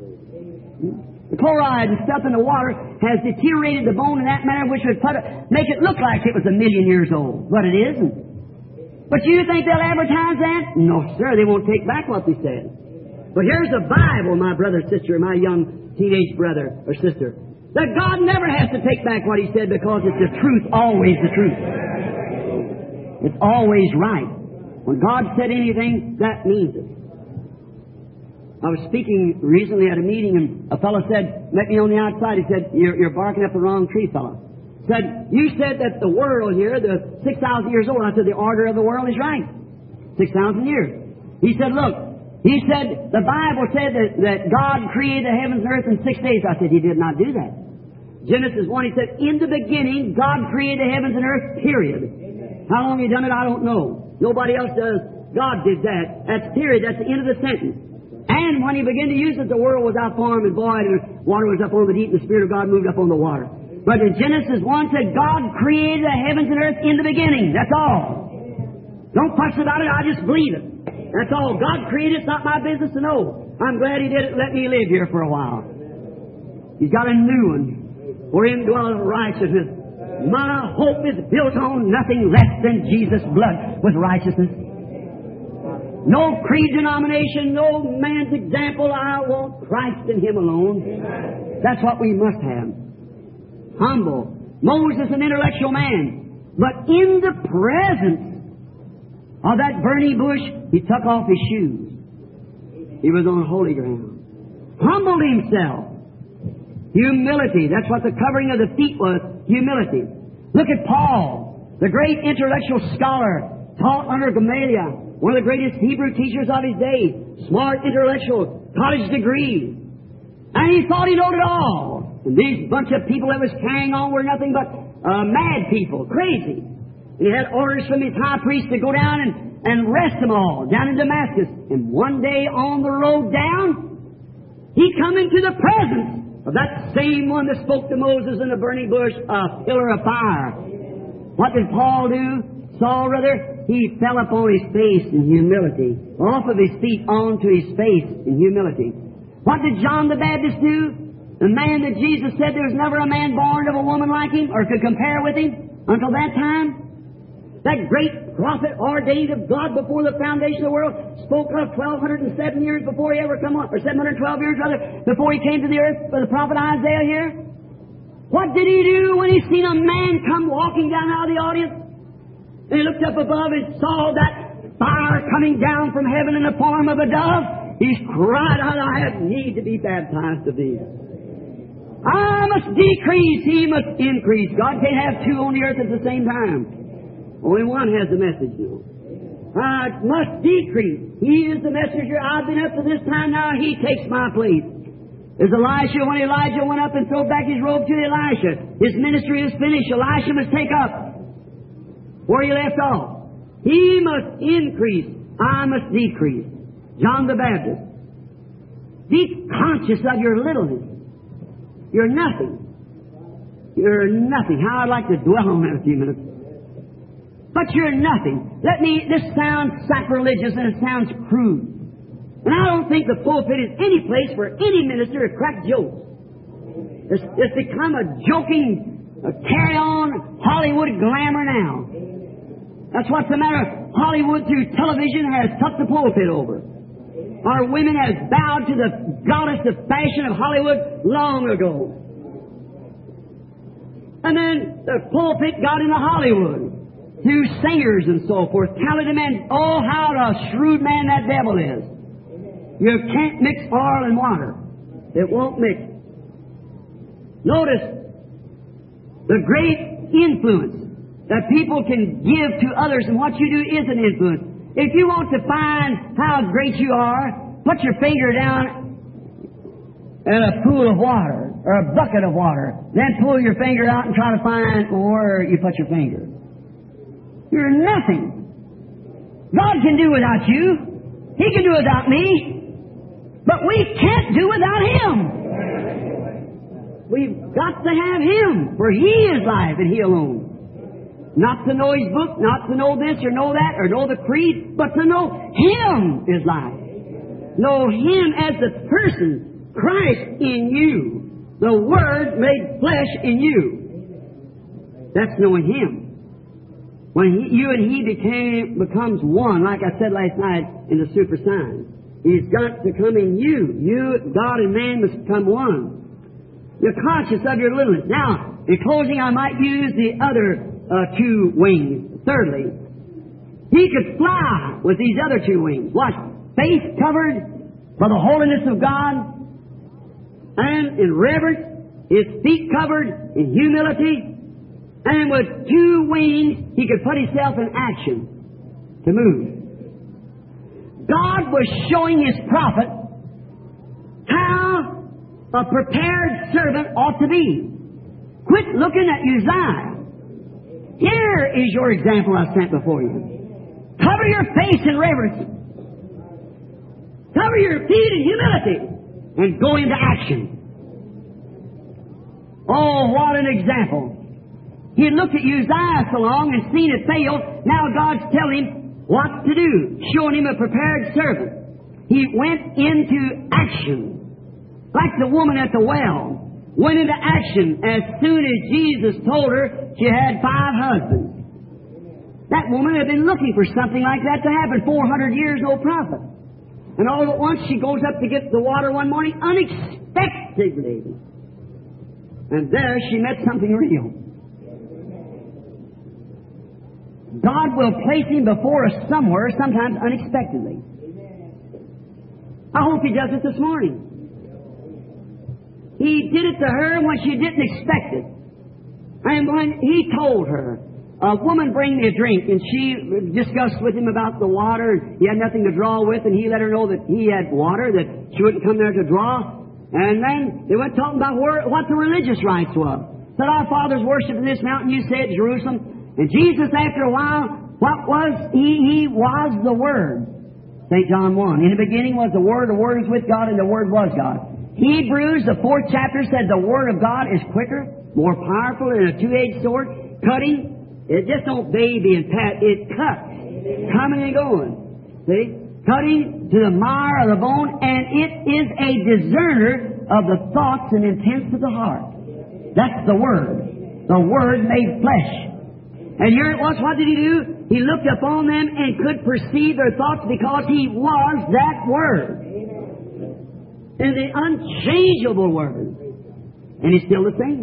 The chloride and stuff in the water has deteriorated the bone in that manner which would make it look like it was 1 million years old. But it isn't. But you think they'll advertise that? No, sir. They won't take back what they said. But here's the Bible, my brother, sister, my young teenage brother or sister, that God never has to take back what He said because it's the truth, always the truth. It's always right. When God said anything, that means it. I was speaking recently at a meeting, and a fellow said, met me on the outside. He said, "You're barking up the wrong tree, fellow." Said, "You said that the world here, the 6,000 years old." I said, "The order of the world is right. 6,000 years." He said, "Look." He said, "The Bible said that God created the heavens and earth in 6 days." I said, "He did not do that." Genesis 1, He said, "In the beginning, God created the heavens and earth, period." How long He done it, I don't know. Nobody else does. God did that. That's period. That's the end of the sentence. And when He began to use it, the world was out formed and void, and water was up on the deep, and the Spirit of God moved up on the water. But in Genesis 1 said, God created the heavens and earth in the beginning. That's all. Don't fuss about it. I just believe it. That's all. God created it. It's not my business to know. I'm glad He did it. Let me live here for a while. He's got a new one. For Him dwelleth righteousness. My hope is built on nothing less than Jesus' blood with righteousness. No creed denomination, no man's example. I want Christ and Him alone. That's what we must have. Humble. Moses, an intellectual man. But in the presence of that burning bush, he took off his shoes. He was on holy ground. Humbled himself. Humility. That's what the covering of the feet was. Humility. Look at Paul, the great intellectual scholar, taught under Gamaliel, one of the greatest Hebrew teachers of his day. Smart, intellectual, college degree. And he thought he knowed it all. And these bunch of people that was carrying on were nothing but mad people, crazy. And he had orders from his high priest to go down and arrest them all down in Damascus. And one day on the road down, he come into the presence of that same one that spoke to Moses in the burning bush, a pillar of fire. What did Paul do? Saul, rather, he fell upon his face in humility, off of his feet onto his face in humility. What did John the Baptist do? The man that Jesus said there was never a man born of a woman like him or could compare with him until that time. That great prophet ordained of God before the foundation of the world spoke of 1,207 years before he ever come on, or 712 years rather, before he came to the earth, for the prophet Isaiah here. What did he do when he seen a man come walking down out of the audience? And he looked up above and saw that fire coming down from heaven in the form of a dove. He cried out, "I have need to be baptized of thee. I must decrease, He must increase." God can't have two on the earth at the same time. Only one has the message, you know. I must decrease. He is the messenger. I've been up to this time now. He takes my place. As Elisha, when Elijah went up and threw back his robe to Elisha, his ministry is finished. Elisha must take up where he left off. He must increase. I must decrease. John the Baptist. Be conscious of your littleness. You're nothing. You're nothing. How I'd like to dwell on that a few minutes. But you're nothing. This sounds sacrilegious and it sounds crude. And I don't think the pulpit is any place for any minister to crack jokes. It's become a joking, carry-on Hollywood glamour now. That's what's the matter. Hollywood through television has tucked the pulpit over. Our women has bowed to the goddess of fashion of Hollywood long ago. And then the pulpit got into Hollywood through singers and so forth. Talented men. Oh, how a shrewd man that devil is. You can't mix oil and water. It won't mix. Notice the great influence that people can give to others, and what you do is an influence. If you want to find how great you are, put your finger down in a pool of water or a bucket of water. Then pull your finger out and try to find where you put your finger. You're nothing. God can do without you. He can do without me. But we can't do without Him. We've got to have Him, for He is life and He alone. Not to know His book, not to know this or know that or know the creed, but to know Him is life. Know Him as the person, Christ in you, the Word made flesh in you. That's knowing Him. When you and He becomes one, like I said last night in the super sign, He's got to come in you. You, God and man must become one. You're conscious of your littleness. Now, in closing, I might use the other two wings. Thirdly, He could fly with these other two wings. What? Face covered by the holiness of God and in reverence, His feet covered in humility, and with two wings He could put Himself in action to move. God was showing His prophet how a prepared servant ought to be. Quit looking at Uzziah. Here is your example I sent before you. Cover your face in reverence. Cover your feet in humility. And go into action. Oh, what an example. He had looked at Uzziah so long and seen it fail. Now God's telling him what to do, showing him a prepared servant. He went into action. Like the woman at the well went into action as soon as Jesus told her she had 5 husbands. That woman had been looking for something like that to happen. 400 years, no prophet. And all at once she goes up to get the water one morning unexpectedly. And there she met something real. God will place Him before us somewhere, sometimes unexpectedly. I hope He does it this morning. He did it to her when she didn't expect it. And when He told her, a woman bring me a drink, and she discussed with Him about the water, and He had nothing to draw with, and He let her know that He had water, that she wouldn't come there to draw. And then they went talking about what the religious rites were. Said, our fathers worshipped in this mountain, you say at Jerusalem. And Jesus, after a while, what was He? He was the Word. St. John 1. In the beginning was the Word was with God, and the Word was God. Hebrews, the 4th chapter, said the Word of God is quicker, more powerful than a two-edged sword, cutting. It just don't baby and pat, it cuts. Coming and going. See? Cutting to the mire of the bone, and it is a discerner of the thoughts and intents of the heart. That's the Word. The Word made flesh. And here it was, what did He do? He looked upon them and could perceive their thoughts because He was that Word. And the unchangeable Word. And He's still the same.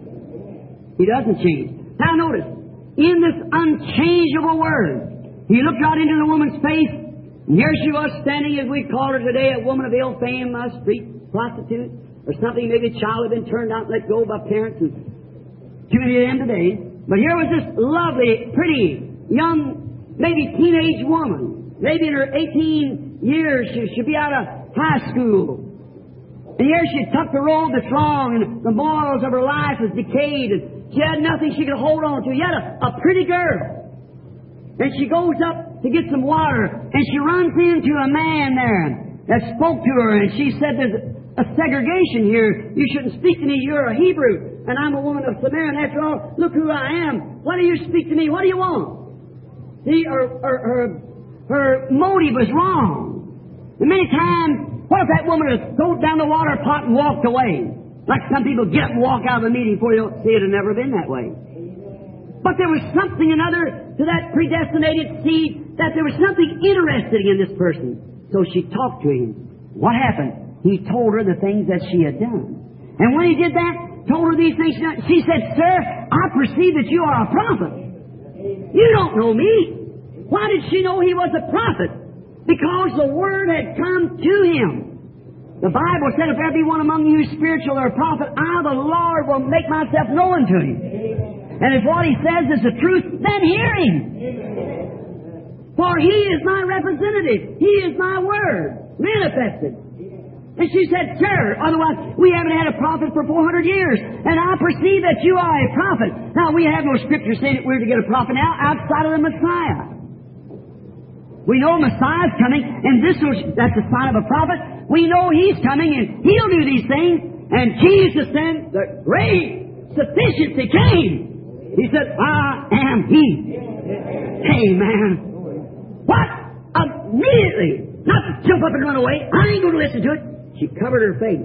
He doesn't change. Now notice, in this unchangeable Word, He looked right into the woman's face, and here she was standing, as we call her today, a woman of ill fame, a street prostitute, or something. Maybe a child had been turned out and let go by parents, and too many of them today. But here was this lovely, pretty, young, maybe teenage woman. Maybe in her 18 years, she should be out of high school. And here she tucked a robe that's long, and the morals of her life was decayed, and she had nothing she could hold on to. Yet a pretty girl. And she goes up to get some water, and she runs into a man there that spoke to her, and she said, there's a segregation here. You shouldn't speak to me. You're a Hebrew, and I'm a woman of Samaria, and after all, look who I am. Why do you speak to me? What do you want? See, her motive was wrong. And many times, what if that woman had thrown down the water pot and walked away? Like some people get and walk out of a meeting before they don't see it. It had never been that way. But there was something another to that predestinated seed, that there was something interesting in this person. So she talked to him. What happened? He told her the things that she had done. And when he did that, told her these things, she said, Sir, I perceive that you are a prophet. You don't know me. Why did she know he was a prophet? Because the Word had come to him. The Bible said, if there be one among you spiritual or a prophet, I, the Lord, will make myself known to him. And if what he says is the truth, then hear him. For he is my representative. He is my Word manifested. And she said, Sir, otherwise we haven't had a prophet for 400 years, and I perceive that you are a prophet. Now, we have no scripture saying that we're to get a prophet now outside of the Messiah. We know Messiah's coming, and that's the sign of a prophet. We know He's coming, and He'll do these things. And Jesus then, the great sufficiency came. He said, I am He. Amen. What? Immediately. Not to jump up and run away. I ain't going to listen to it. She covered her face.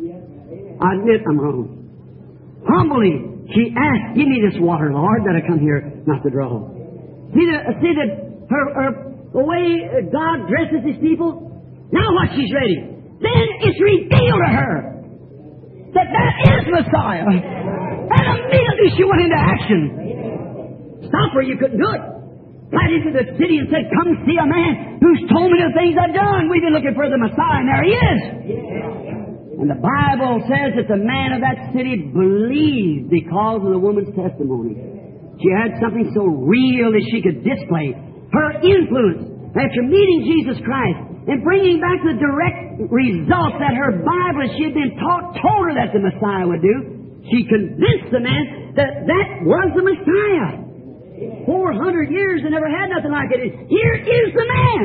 I admit I'm wrong. Humbly, she asked, give me this water, Lord, that I come here not to draw. See that the way God dresses His people? Now what? She's ready. Then it's revealed to her that is Messiah. And immediately she went into action. Stop her, you couldn't do it. Right into the city and said, come see a man who's told me the things I've done. We've been looking for the Messiah, and there He is. And the Bible says that the man of that city believed because of the woman's testimony. She had something so real that she could display. Her influence after meeting Jesus Christ and bringing back the direct results that her Bible she had been taught told her that the Messiah would do. She convinced the man that that was the Messiah. 400 years and never had nothing like it. Here is the man.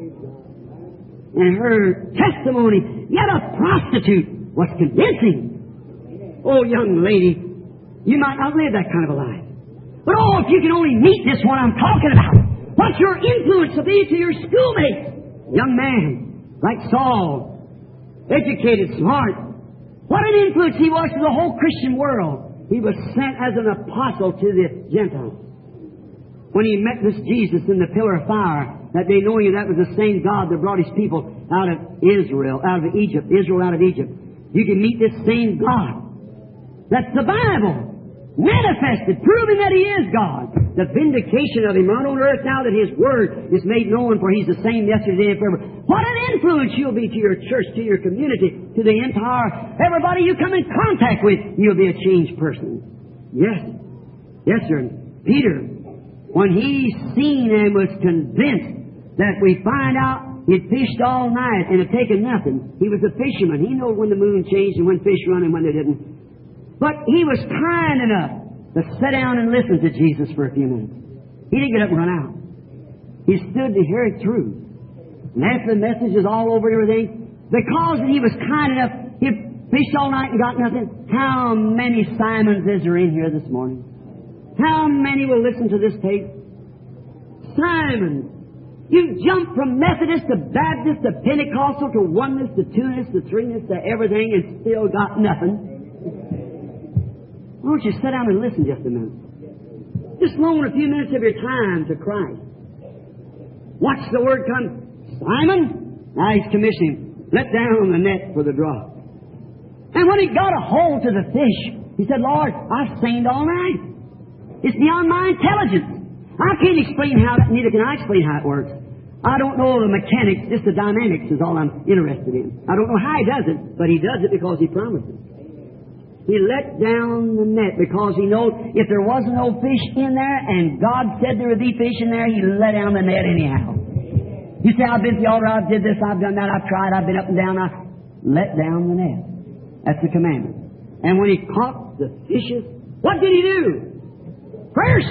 And her testimony, yet a prostitute, was convincing. Oh, young lady, you might not live that kind of a life. But oh, if you can only meet this one I'm talking about, what your influence will be to your schoolmates. Young man, like Saul, educated, smart. What an influence he was to the whole Christian world. He was sent as an apostle to the Gentiles. When he met this Jesus in the pillar of fire, that day knowing that was the same God that brought His people out of Israel out of Egypt. You can meet this same God. That's the Bible. Manifested, proving that He is God. The vindication of Him on earth now that His Word is made known, for He's the same yesterday and forever. What an influence you'll be to your church, to your community, to the entire, everybody you come in contact with, you'll be a changed person. Yes. Yes, sir. Peter, when he seen and was convinced that we find out he'd fished all night and had taken nothing. He was a fisherman. He knew when the moon changed and when fish run and when they didn't. But he was kind enough to sit down and listen to Jesus for a few minutes. He didn't get up and run out. He stood to hear it through. And after the message is all over and everything, because he was kind enough, he fished all night and got nothing. How many Simons is there in here this morning? How many will listen to this tape? Simon, you jump from Methodist to Baptist to Pentecostal to oneness to two-ness to three-ness to everything and still got nothing. Why don't you sit down and listen just a minute? Just loan a few minutes of your time to Christ. Watch the word come. Simon, now He's commissioning. Let down the net for the draw. And when he got a hold to the fish, he said, Lord, I've seined all night. It's beyond my intelligence. I can't explain how that, neither can I explain how it works. I don't know the mechanics, just the dynamics is all I'm interested in. I don't know how He does it, but He does it because He promised it. He let down the net because He knows if there wasn't no fish in there and God said there would be fish in there, He let down the net anyhow. You say, I've been to the altar, I've did this, I've done that, I've tried, I've been up and down, I let down the net. That's the commandment. And when He caught the fishes, what did He do? First,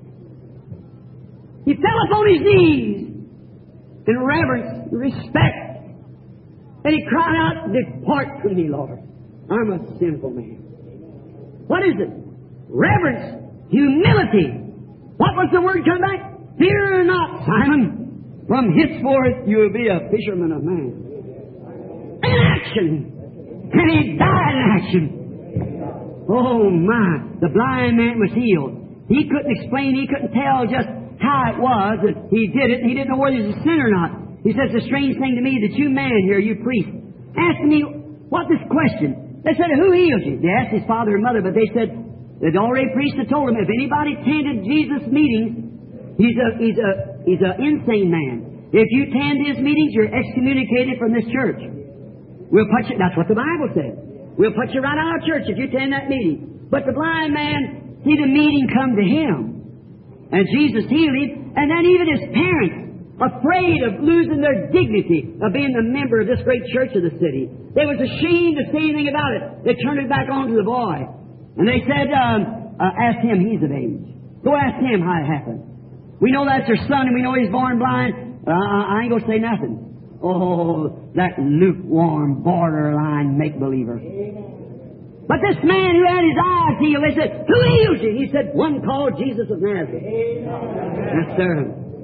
He fell upon His knees in reverence, respect, and He cried out, depart from me, Lord. I'm a sinful man. What is it? Reverence, humility. What was the word come back? Fear not, Simon. From henceforth you will be a fisherman of men. In action. And He died in action. Oh my. The blind man was healed. He couldn't explain, he couldn't tell just how it was that he did it. He didn't know whether he was a sinner or not. He says, it's a strange thing to me that you man here, you priest, asked me what this question. They said, who healed you? They asked his father and mother, but they said, the already priest had told him, if anybody attended Jesus' meetings, he's an insane man. If you attend his meetings, you're excommunicated from this church. We'll put you, that's what the Bible says. We'll put you right out of church if you attend that meeting. But the blind man, see the meeting come to him. And Jesus healed him. And then even his parents, afraid of losing their dignity of being the member of this great church of the city. They was ashamed to say anything about it. They turned it back on to the boy. And they said, ask him, he's of age. Go ask him how it happened. We know that's their son and we know he's born blind. I ain't going to say nothing. Oh, that lukewarm, borderline make-believer. But this man who had his eyes healed, they said, who healed you? He said, one called Jesus of Nazareth. Yes, sir.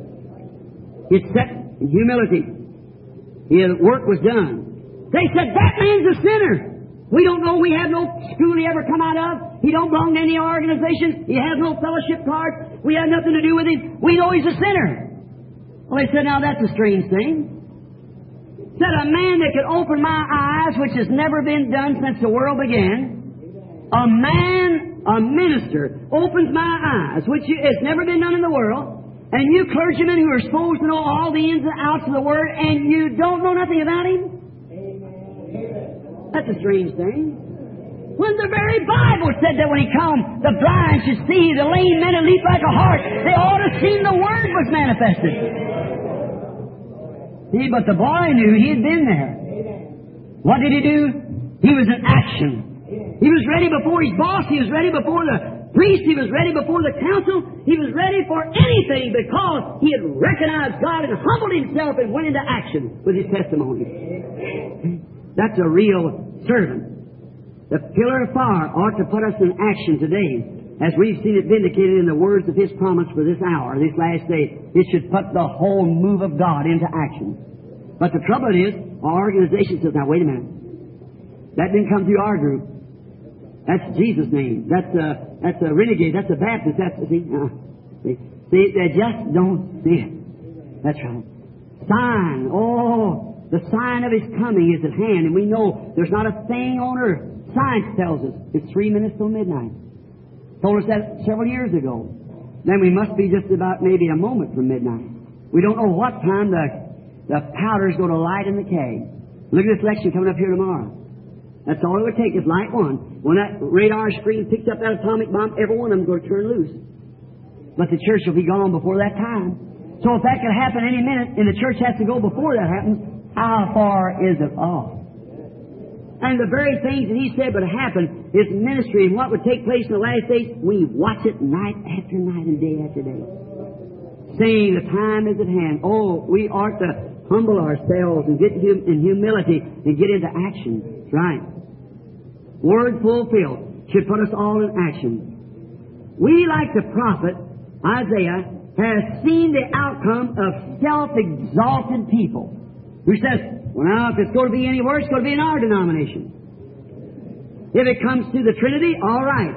He sat in humility. His work was done. They said, that man's a sinner. We don't know. We have no school he ever come out of. He don't belong to any organization. He has no fellowship card. We have nothing to do with him. We know he's a sinner. Well, they said, now that's a strange thing. Said a man that could open my eyes, which has never been done since the world began. A man, a minister, opens my eyes, which has never been done in the world. And you clergymen who are supposed to know all the ins and outs of the Word, and you don't know nothing about Him? That's a strange thing. When the very Bible said that when He come, the blind should see, the lame men would leap like a hart. They ought to have seen the Word was manifested. See, but the boy knew he had been there. What did he do? He was in action. He was ready before his boss. He was ready before the priest. He was ready before the council. He was ready for anything because he had recognized God and humbled himself and went into action with his testimony. That's a real servant. The pillar of fire ought to put us in action today. As we've seen it vindicated in the words of His promise for this hour, this last day, it should put the whole move of God into action. But the trouble is, our organization says, now wait a minute. That didn't come through our group. That's Jesus' name. That's a renegade. That's a Baptist. See, they just don't see it. That's right. Sign. Oh, the sign of His coming is at hand, and we know there's not a thing on earth. Science tells us it's 3 minutes till midnight. Told us that several years ago. Then we must be just about maybe a moment from midnight. We don't know what time the powder's going to light in the keg. Look at this lecture coming up here tomorrow. That's all it would take is light one. When that radar screen picks up that atomic bomb, every one of them is going to turn loose. But the church will be gone before that time. So if that could happen any minute, and the church has to go before that happens, how far is it off? And the very things that He said would happen, His ministry and what would take place in the last days, we watch it night after night and day after day. Saying the time is at hand. Oh, we ought to humble ourselves and get in humility and get into action. That's right. Word fulfilled should put us all in action. We, like the prophet Isaiah, have seen the outcome of self-exalted people who says, well, now, if it's going to be anywhere, it's going to be in our denomination. If it comes to the Trinity, all right.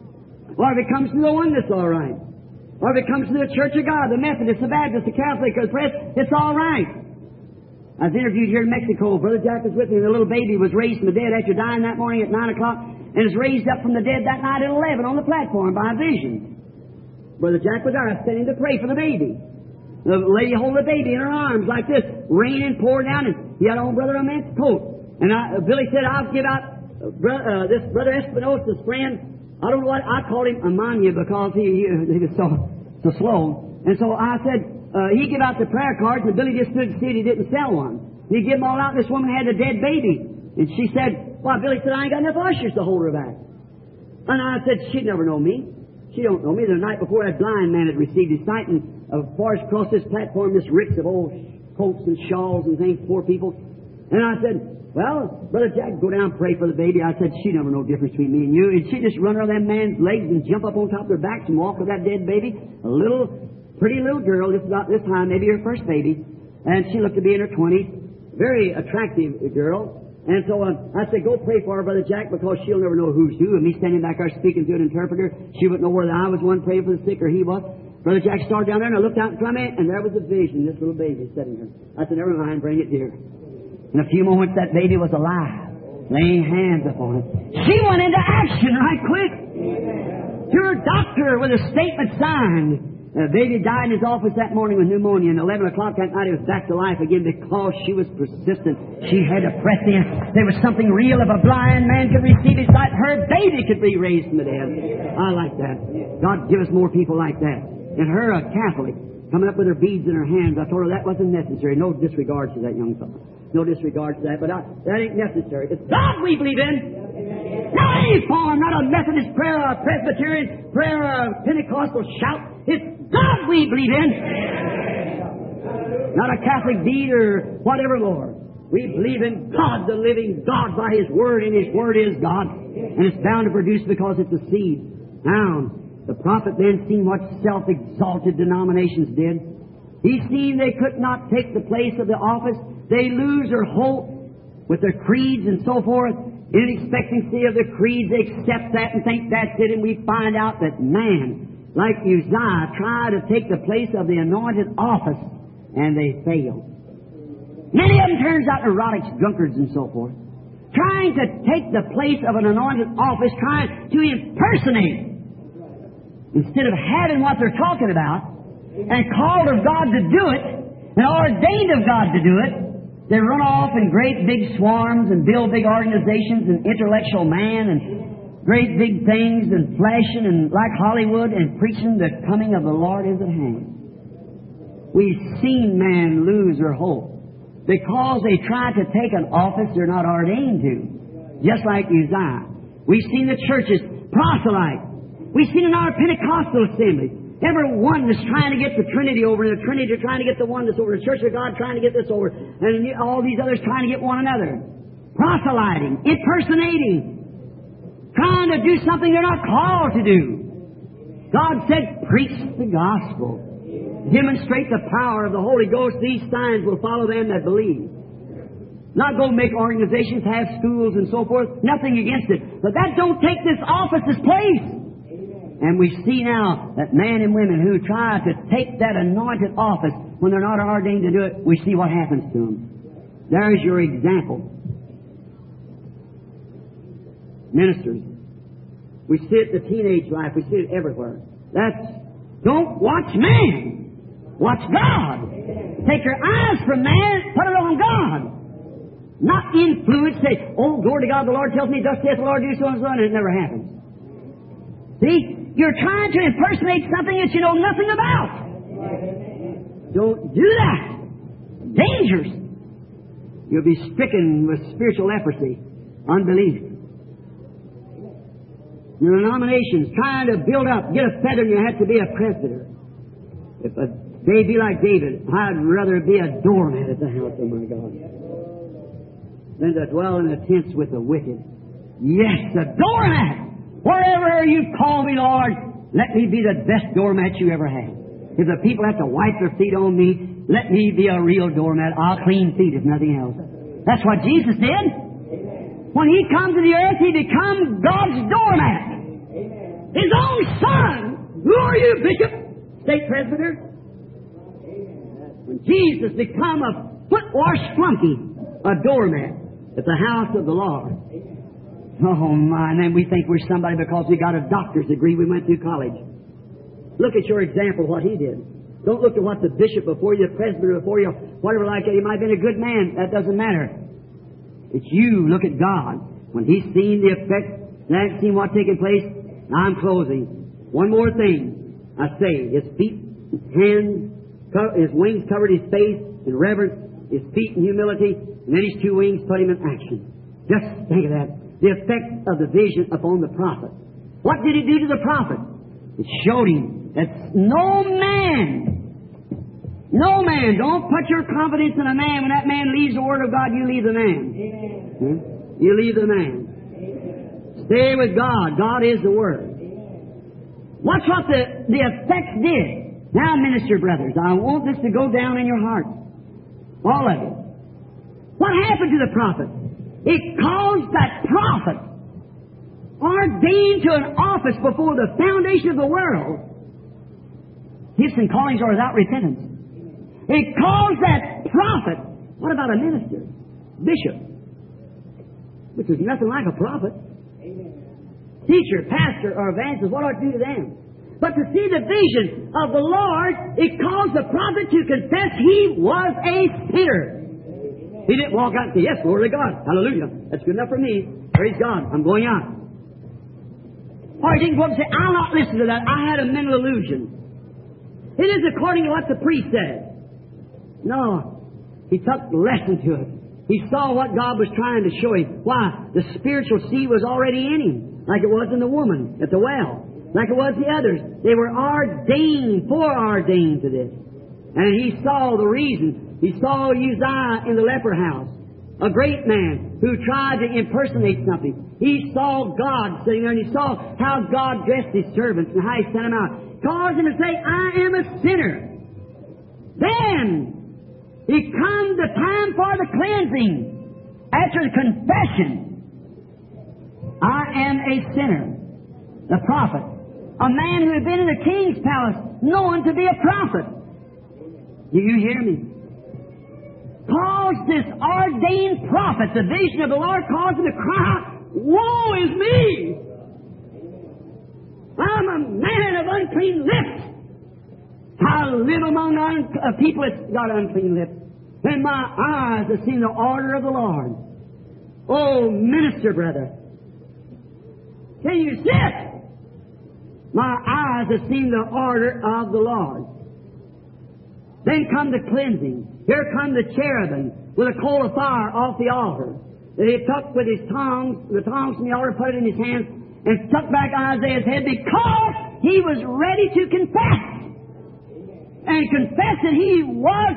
Or if it comes to the Oneness, all right. Or if it comes to the Church of God, the Methodist, the Baptist, the Catholic, the Press, it's all right. I was interviewed here in Mexico. Brother Jack was with me, and the little baby was raised from the dead after dying that morning at 9 o'clock, and was raised up from the dead that night at 11 on the platform by a vision. Brother Jack was there. I sent him to pray for the baby. The lady holding the baby in her arms like this, raining, pouring down, and he had on Brother Ament's coat. And Billy said, I'll give out this Brother Espinosa's friend. I don't know what, I called him Amanya because he was so slow. And so I said, he give out the prayer cards, and Billy just stood and said he didn't sell one. He gave them all out, and this woman had a dead baby. And she said, well, Billy said, I ain't got enough ushers to hold her back. And I said, she'd never know me. She don't know me. The night before, that blind man had received his sight, and as far as across this platform, this ricks of old coats and shawls and things, poor people. And I said, well, Brother Jack, go down and pray for the baby. I said, she never know the difference between me and you. And she just run around that man's legs and jump up on top of their backs and walk with that dead baby. A little, pretty little girl, just about this time, maybe her first baby. And she looked to be in her 20s. Very attractive girl. And so I said, go pray for her, Brother Jack, because she'll never know who's who. And me standing back there speaking to an interpreter, she wouldn't know whether I was one praying for the sick or he was. Brother Jack started down there, and I looked out in front of me, and there was a vision, this little baby sitting there. I said, never mind, bring it here. In a few moments, that baby was alive, laying hands upon it. She went into action right quick. To her doctor with a statement signed. The baby died in his office that morning with pneumonia, and 11 o'clock that night he was back to life again because she was persistent. She had to press in. There was something real. If a blind man could receive his sight, her baby could be raised from the dead. I like that. God give us more people like that. And her, a Catholic, coming up with her beads in her hands, I told her that wasn't necessary. No disregard to that young fellow. No disregard to that, but that ain't necessary. It's God we believe in. Not any form, not a Methodist prayer, or a Presbyterian prayer, or a Pentecostal shout. It's God we believe in. Not a Catholic bead or whatever, Lord. We believe in God, the living God, by His Word, and His Word is God. And it's bound to produce because it's a seed. Now, the prophet then seen what self-exalted denominations did. He seen they could not take the place of the office. They lose their hope with their creeds and so forth. In expectancy of the creeds, they accept that and think that's it. And we find out that man, like Uzziah, tried to take the place of the anointed office, and they failed. Many of them turns out neurotics, drunkards, and so forth. Trying to take the place of an anointed office, trying to impersonate. Instead of having what they're talking about, and called of God to do it, and ordained of God to do it, they run off in great big swarms and build big organizations and intellectual man and great big things and flashing and like Hollywood and preaching the coming of the Lord is at hand. We've seen man lose their hope because they try to take an office they're not ordained to, just like Uzziah. We've seen the churches proselyte. We've seen in our Pentecostal assemblies, every one is trying to get the Trinity over, and the Trinity are trying to get the oneness over, the Church of God trying to get this over, and all these others trying to get one another. Proselyting, impersonating, trying to do something they're not called to do. God said, preach the gospel. Demonstrate the power of the Holy Ghost. These signs will follow them that believe. Not go make organizations, have schools and so forth. Nothing against it. But that don't take this office's place. And we see now that men and women who try to take that anointed office when they're not ordained to do it, we see what happens to them. There's your example. Ministers. We see it in the teenage life. We see it everywhere. Don't watch man. Watch God. Take your eyes from man, put it on God. Not influence, say, oh, glory to God, the Lord tells me, thus saith the Lord, do so and so, and it never happens. See? You're trying to impersonate something that you know nothing about. Don't do that. Dangerous. You'll be stricken with spiritual leprosy, unbelief. Your denominations trying to build up, get a feather in your hat to be a presbyter. If they be like David, I'd rather be a doormat at the house of my God than to dwell in the tents with the wicked. Yes, a doormat. Wherever you call me, Lord, let me be the best doormat you ever had. If the people have to wipe their feet on me, let me be a real doormat. I'll clean feet if nothing else. That's what Jesus did. When He comes to the earth, He becomes God's doormat. His own Son. Who are you, Bishop? State Presbyter? When Jesus become a foot-wash flunky, a doormat at the house of the Lord. Oh, my, and then we think we're somebody because we got a doctor's degree, we went through college. Look at your example, what he did. Don't look at what the bishop before you, the presbyter before you, whatever like that. He might have been a good man. That doesn't matter. It's you. Look at God. When He's seen the effect, and seen what's taking place, I'm closing. One more thing. I say, His feet, His hands, His wings covered His face in reverence, His feet in humility, and then His two wings put Him in action. Just think of that. The effect of the vision upon the prophet. What did it do to the prophet? It showed him that no man, don't put your confidence in a man. When that man leaves the Word of God, you leave the man. You leave the man. Stay with God. God is the Word. Watch what the effects did. Now, minister brothers, I want this to go down in your heart. All of it. What happened to the prophet? It caused that prophet, ordained to an office before the foundation of the world, gifts and callings are without repentance. It caused that prophet, what about a minister? Bishop, which is nothing like a prophet. Teacher, pastor, or evangelist, what ought it do to them? But to see the vision of the Lord, it caused the prophet to confess he was a sinner. He didn't walk out and say, yes, glory to God. Hallelujah. That's good enough for me. Praise God. I'm going out. Or he didn't go up and say, I'll not listen to that. I had a mental illusion. It is according to what the priest said. No. He took lesson to it. He saw what God was trying to show him. Why? The spiritual seed was already in him. Like it was in the woman at the well. Like it was the others. They were foreordained to this. And he saw the reason. He saw Uzziah in the leper house. a great man who tried to impersonate something. He saw God sitting there, and he saw how God dressed His servants and how He sent them out. Caused him to say, I am a sinner. Then it comes the time for the cleansing. After the confession, I am a sinner. The prophet. A man who had been in the king's palace, known to be a prophet. Do you hear me? Caused this ordained prophet, the vision of the Lord, caused him to cry, woe is me! I'm a man of unclean lips. I live among people that's got unclean lips. And my eyes have seen the order of the Lord. Oh, minister, brother. Can you see it? My eyes have seen the order of the Lord. Then come the cleansing. Here come the cherubim with a coal of fire off the altar. That he took with his tongs, the tongs from the altar, put it in his hands, and stuck back Isaiah's head because he was ready to confess. And confess that he was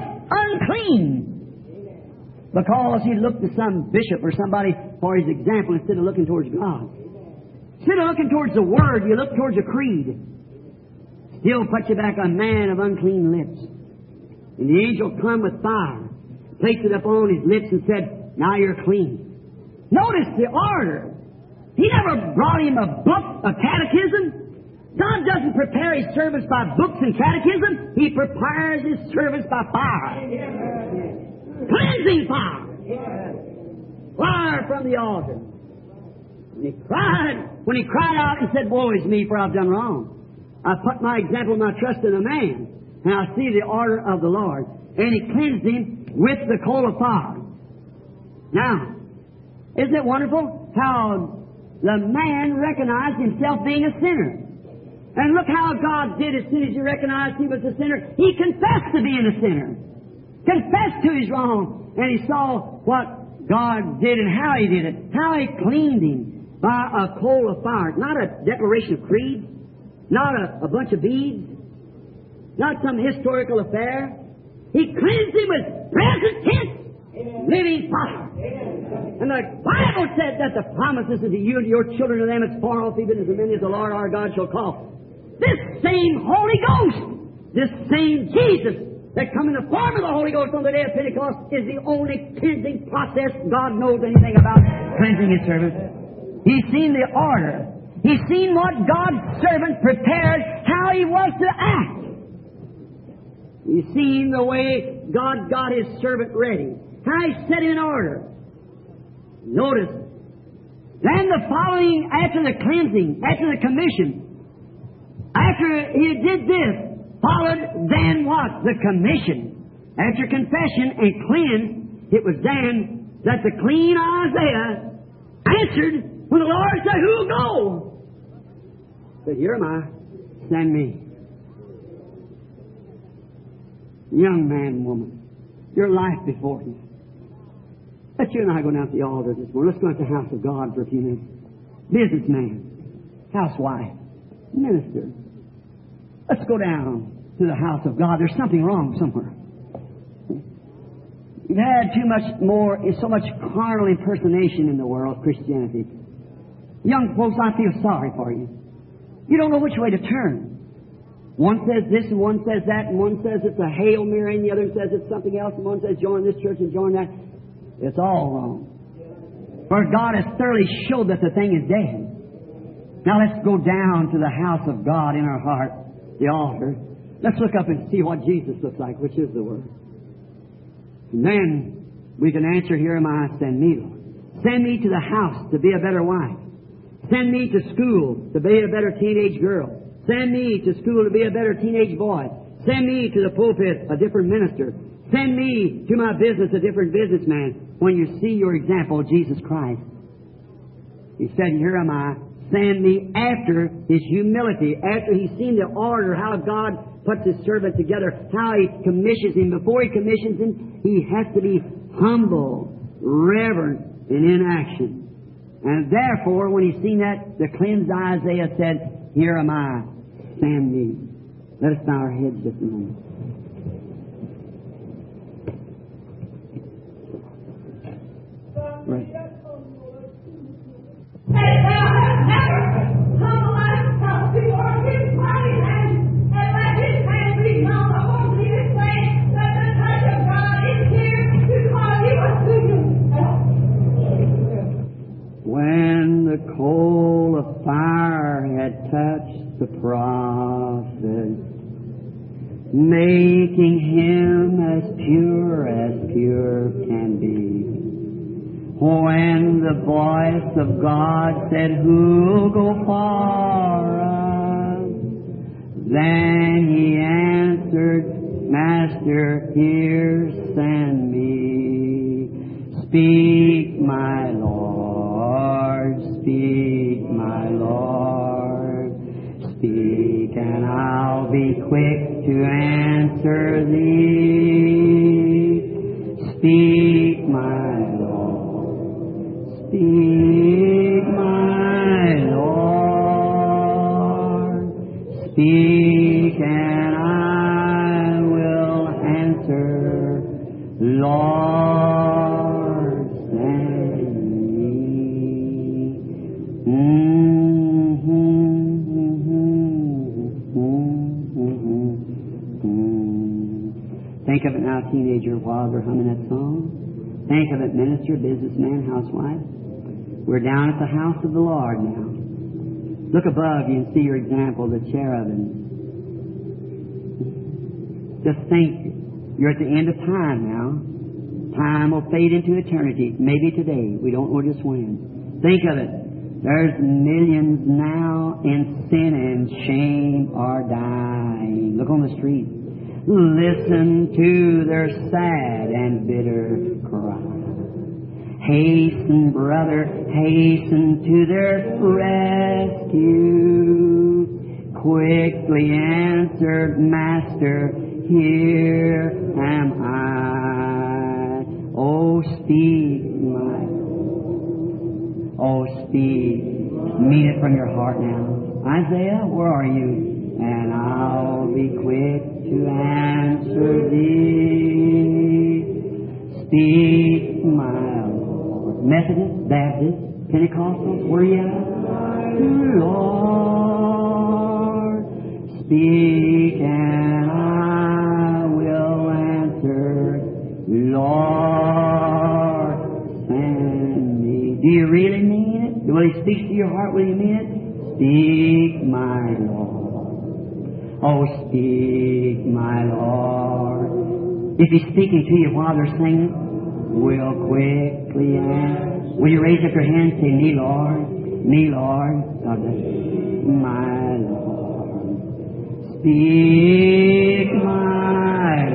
unclean. Because he looked to some bishop or somebody for his example instead of looking towards God. Instead of looking towards the Word, you look towards a creed. Still put you back a man of unclean lips. And the angel come with fire, placed it upon his lips and said, now you're clean. Notice the order. He never brought him a book, a catechism. God doesn't prepare His servants by books and catechism. He prepares His servants by fire. Cleansing fire. Fire from the altar. When he cried out and said, woe is me, for I've done wrong. I put my example, my trust in a man, and I see the order of the Lord. And He cleansed him with the coal of fire. Now, isn't it wonderful how the man recognized himself being a sinner? And look how God did as soon as He recognized he was a sinner. He confessed to being a sinner. Confessed to his wrong. And he saw what God did and how He did it. How He cleaned him by a coal of fire. Not a declaration of creed. Not a bunch of beads. Not some historical affair. He cleansed him with present tense, living fire. And the Bible said that the promises unto you and your children and them as far off even as the many as the Lord our God shall call. This same Holy Ghost, this same Jesus that come in the form of the Holy Ghost on the day of Pentecost is the only cleansing process God knows anything about cleansing His servants. He's seen the order. He's seen what God's servant prepared, how He was to act. He's seen the way God got His servant ready, how He set him in order. Notice, then the following, after the cleansing, after the commission, after he did this, followed then what? The commission. After confession and cleansed, it was then that the clean Isaiah answered when the Lord said, who'll go? He said, here am I, send me. Young man, woman, your life before you. Let you and I go down to the altar this morning. Let's go to the house of God for a few minutes. Businessman, housewife, minister. Let's go down to the house of God. There's something wrong somewhere. You've had too much more, so much carnal impersonation in the world, Christianity. Young folks, I feel sorry for you. You don't know which way to turn. One says this and one says that, and one says it's a Hail Mary, and the other says it's something else, and one says join this church and join that. It's all wrong. For God has thoroughly showed that the thing is dead. Now let's go down to the house of God in our heart, the altar. Let's look up and see what Jesus looks like, which is the Word. And then we can answer, here am I, send me, Lord. Send me to the house to be a better wife. Send me to school to be a better teenage girl. Send me to school to be a better teenage boy. Send me to the pulpit, a different minister. Send me to my business, a different businessman. When you see your example, Jesus Christ. He said, here am I. Send me after His humility, after He's seen the order, how God puts His servant together, how He commissions him. Before He commissions him, he has to be humble, reverent, and in action. And therefore, when He's seen that, the cleansed Isaiah said, here am I, send me. Let us bow our heads just a moment. the coal of fire had touched the prophet, making him as pure can be. When the voice of God said, "Who'll go for us?" Then he answered, "Master, here send me. Speak, my Lord, speak, my Lord. Speak, and I'll be quick to answer thee. Speak, my Lord, speak, my Lord. Speak, and I will answer, Lord, send me. Think of it now, teenager, while they're humming that song. Think of it, minister, businessman, housewife. We're down at the house of the Lord now. Look above you and see your example, the cherubim. Just think, you're at the end of time now. Time will fade into eternity. Maybe today. We don't know just when. Think of it. There's millions now in sin and shame are dying. Look on the street. Listen to their sad and bitter cry. Hasten, brother, hasten to their rescue. Quickly answer, Master, here am I. Oh, speak, my Lord. Oh, speak. Mean it from your heart now. Isaiah, where are you? And I'll be quick to answer thee. Speak, my Lord. Methodist, Baptist, Pentecostal, where you at? Lord, speak, and I will answer, Lord, send me. Do you really mean it? Will He speak to your heart? Will you mean it? Speak, my Lord. Oh, speak, my Lord. If He's speaking to you while they're singing, we'll quickly answer. Will you raise up your hand and say, me, Lord, me, Lord. God bless you. My Lord. Speak, my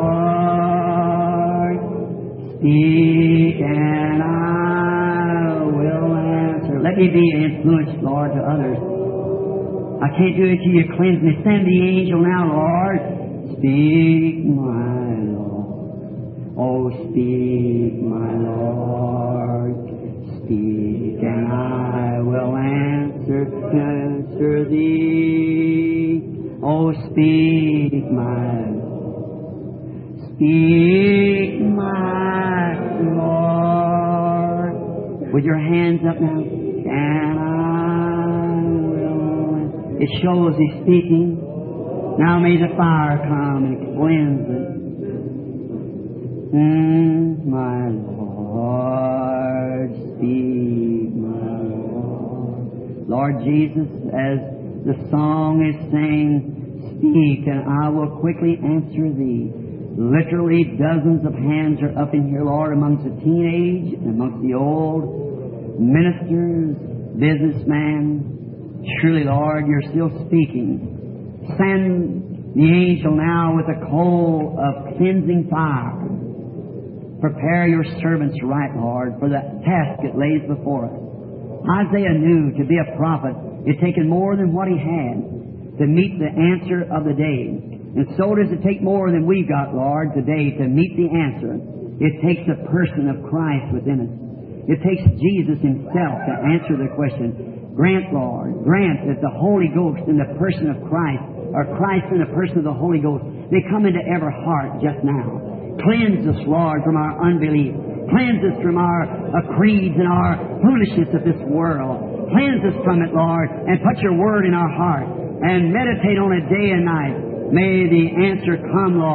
Lord. Speak, and I will answer. Let me be an influence, Lord, to others. I can't do it till you cleanse me. Send the angel now, Lord. Speak, my Lord. Oh, speak, my Lord. Speak, and I will answer thee. Oh, speak, my Lord. Speak, my Lord. With your hands up now. And it shows He's speaking. Now may the fire come and cleanse it. My Lord, speak, my Lord. Lord Jesus, as the song is saying, speak, and I will quickly answer thee. Literally dozens of hands are up in here, Lord, amongst the teenage and amongst the old, ministers, businessmen. Surely, Lord, you're still speaking. Send the angel now with a coal of cleansing fire. Prepare your servants right, Lord, for the task that lays before us. Isaiah knew to be a prophet, it taken more than what he had to meet the answer of the day. And so does it take more than we've got, Lord, today to meet the answer. It takes the person of Christ within us. It takes Jesus Himself to answer the question. Grant, Lord, grant that the Holy Ghost in the person of Christ, or Christ in the person of the Holy Ghost, may come into every heart just now. Cleanse us, Lord, from our unbelief. Cleanse us from our creeds and our foolishness of this world. Cleanse us from it, Lord, and put your word in our heart and meditate on it day and night. May the answer come, Lord.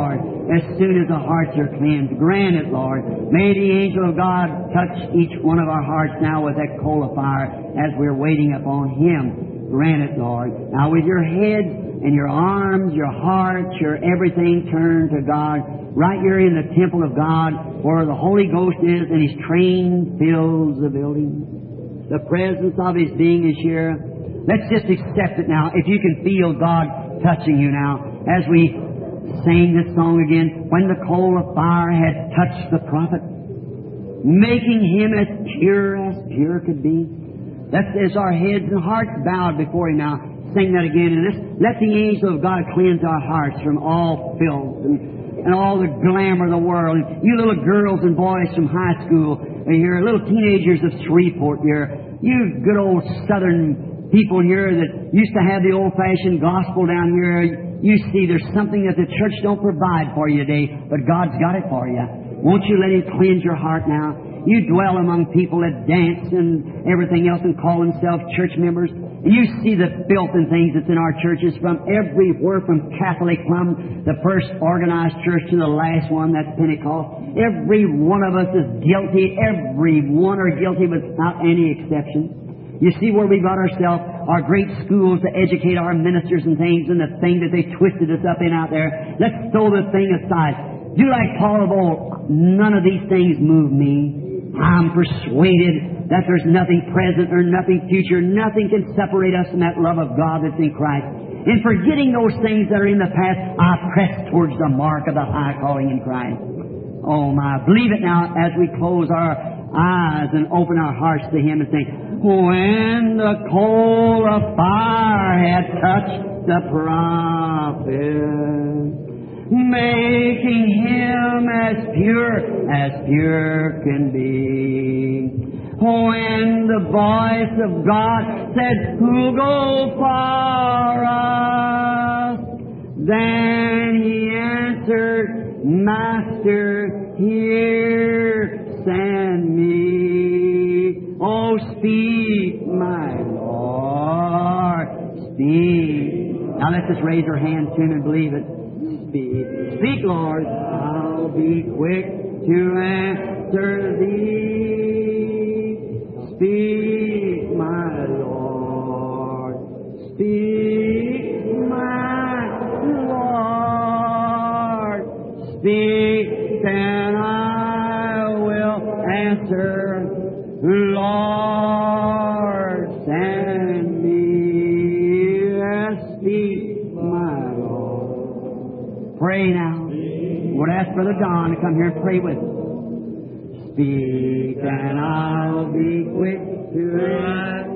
as soon as the hearts are cleansed. Grant it, Lord. May the angel of God touch each one of our hearts now with that coal of fire as we're waiting upon Him. Grant it, Lord. Now with your head and your arms, your heart, your everything turned to God, right here in the temple of God where the Holy Ghost is and His train fills the building. The presence of His being is here. Let's just accept it now. If you can feel God touching you now as we sing this song again, when the coal of fire had touched the prophet, making him as pure could be. That's as our heads and hearts bowed before Him now. Sing that again, and let the angel of God cleanse our hearts from all filth and all the glamour of the world. And you little girls and boys from high school here, little teenagers of Shreveport here, you good old southern people here that used to have the old-fashioned gospel down here, you see there's something that the church don't provide for you today, but God's got it for you. Won't you let Him cleanse your heart now? You dwell among people that dance and everything else and call themselves church members. And you see the filth and things that's in our churches from everywhere, from Catholic, from the first organized church to the last one, that's Pentecost. Every one of us is guilty. Every one are guilty without any exception. You see where we got ourselves, our great schools to educate our ministers and things, and the thing that they twisted us up in out there. Let's throw the thing aside. Do like Paul of old. None of these things move me. I'm persuaded that there's nothing present or nothing future. Nothing can separate us from that love of God that's in Christ. In forgetting those things that are in the past, I press towards the mark of the high calling in Christ. Oh my, believe it now as we close our eyes and open our hearts to Him and say, when the coal of fire had touched the prophet, making him as pure can be. When the voice of God said, who'll go for us? Then he answered, Master, here send me. Oh, speak, my Lord, speak. Now let's just raise our hands to Him and believe it. Speak, speak, Lord. I'll be quick to answer Thee. Speak, my Lord. Speak, my Lord. Speak, and I will answer. Lord, send me. Speak, my Lord. Pray now. We'll ask Brother Don to come here and pray with us. Speak, and I'll be quick to answer.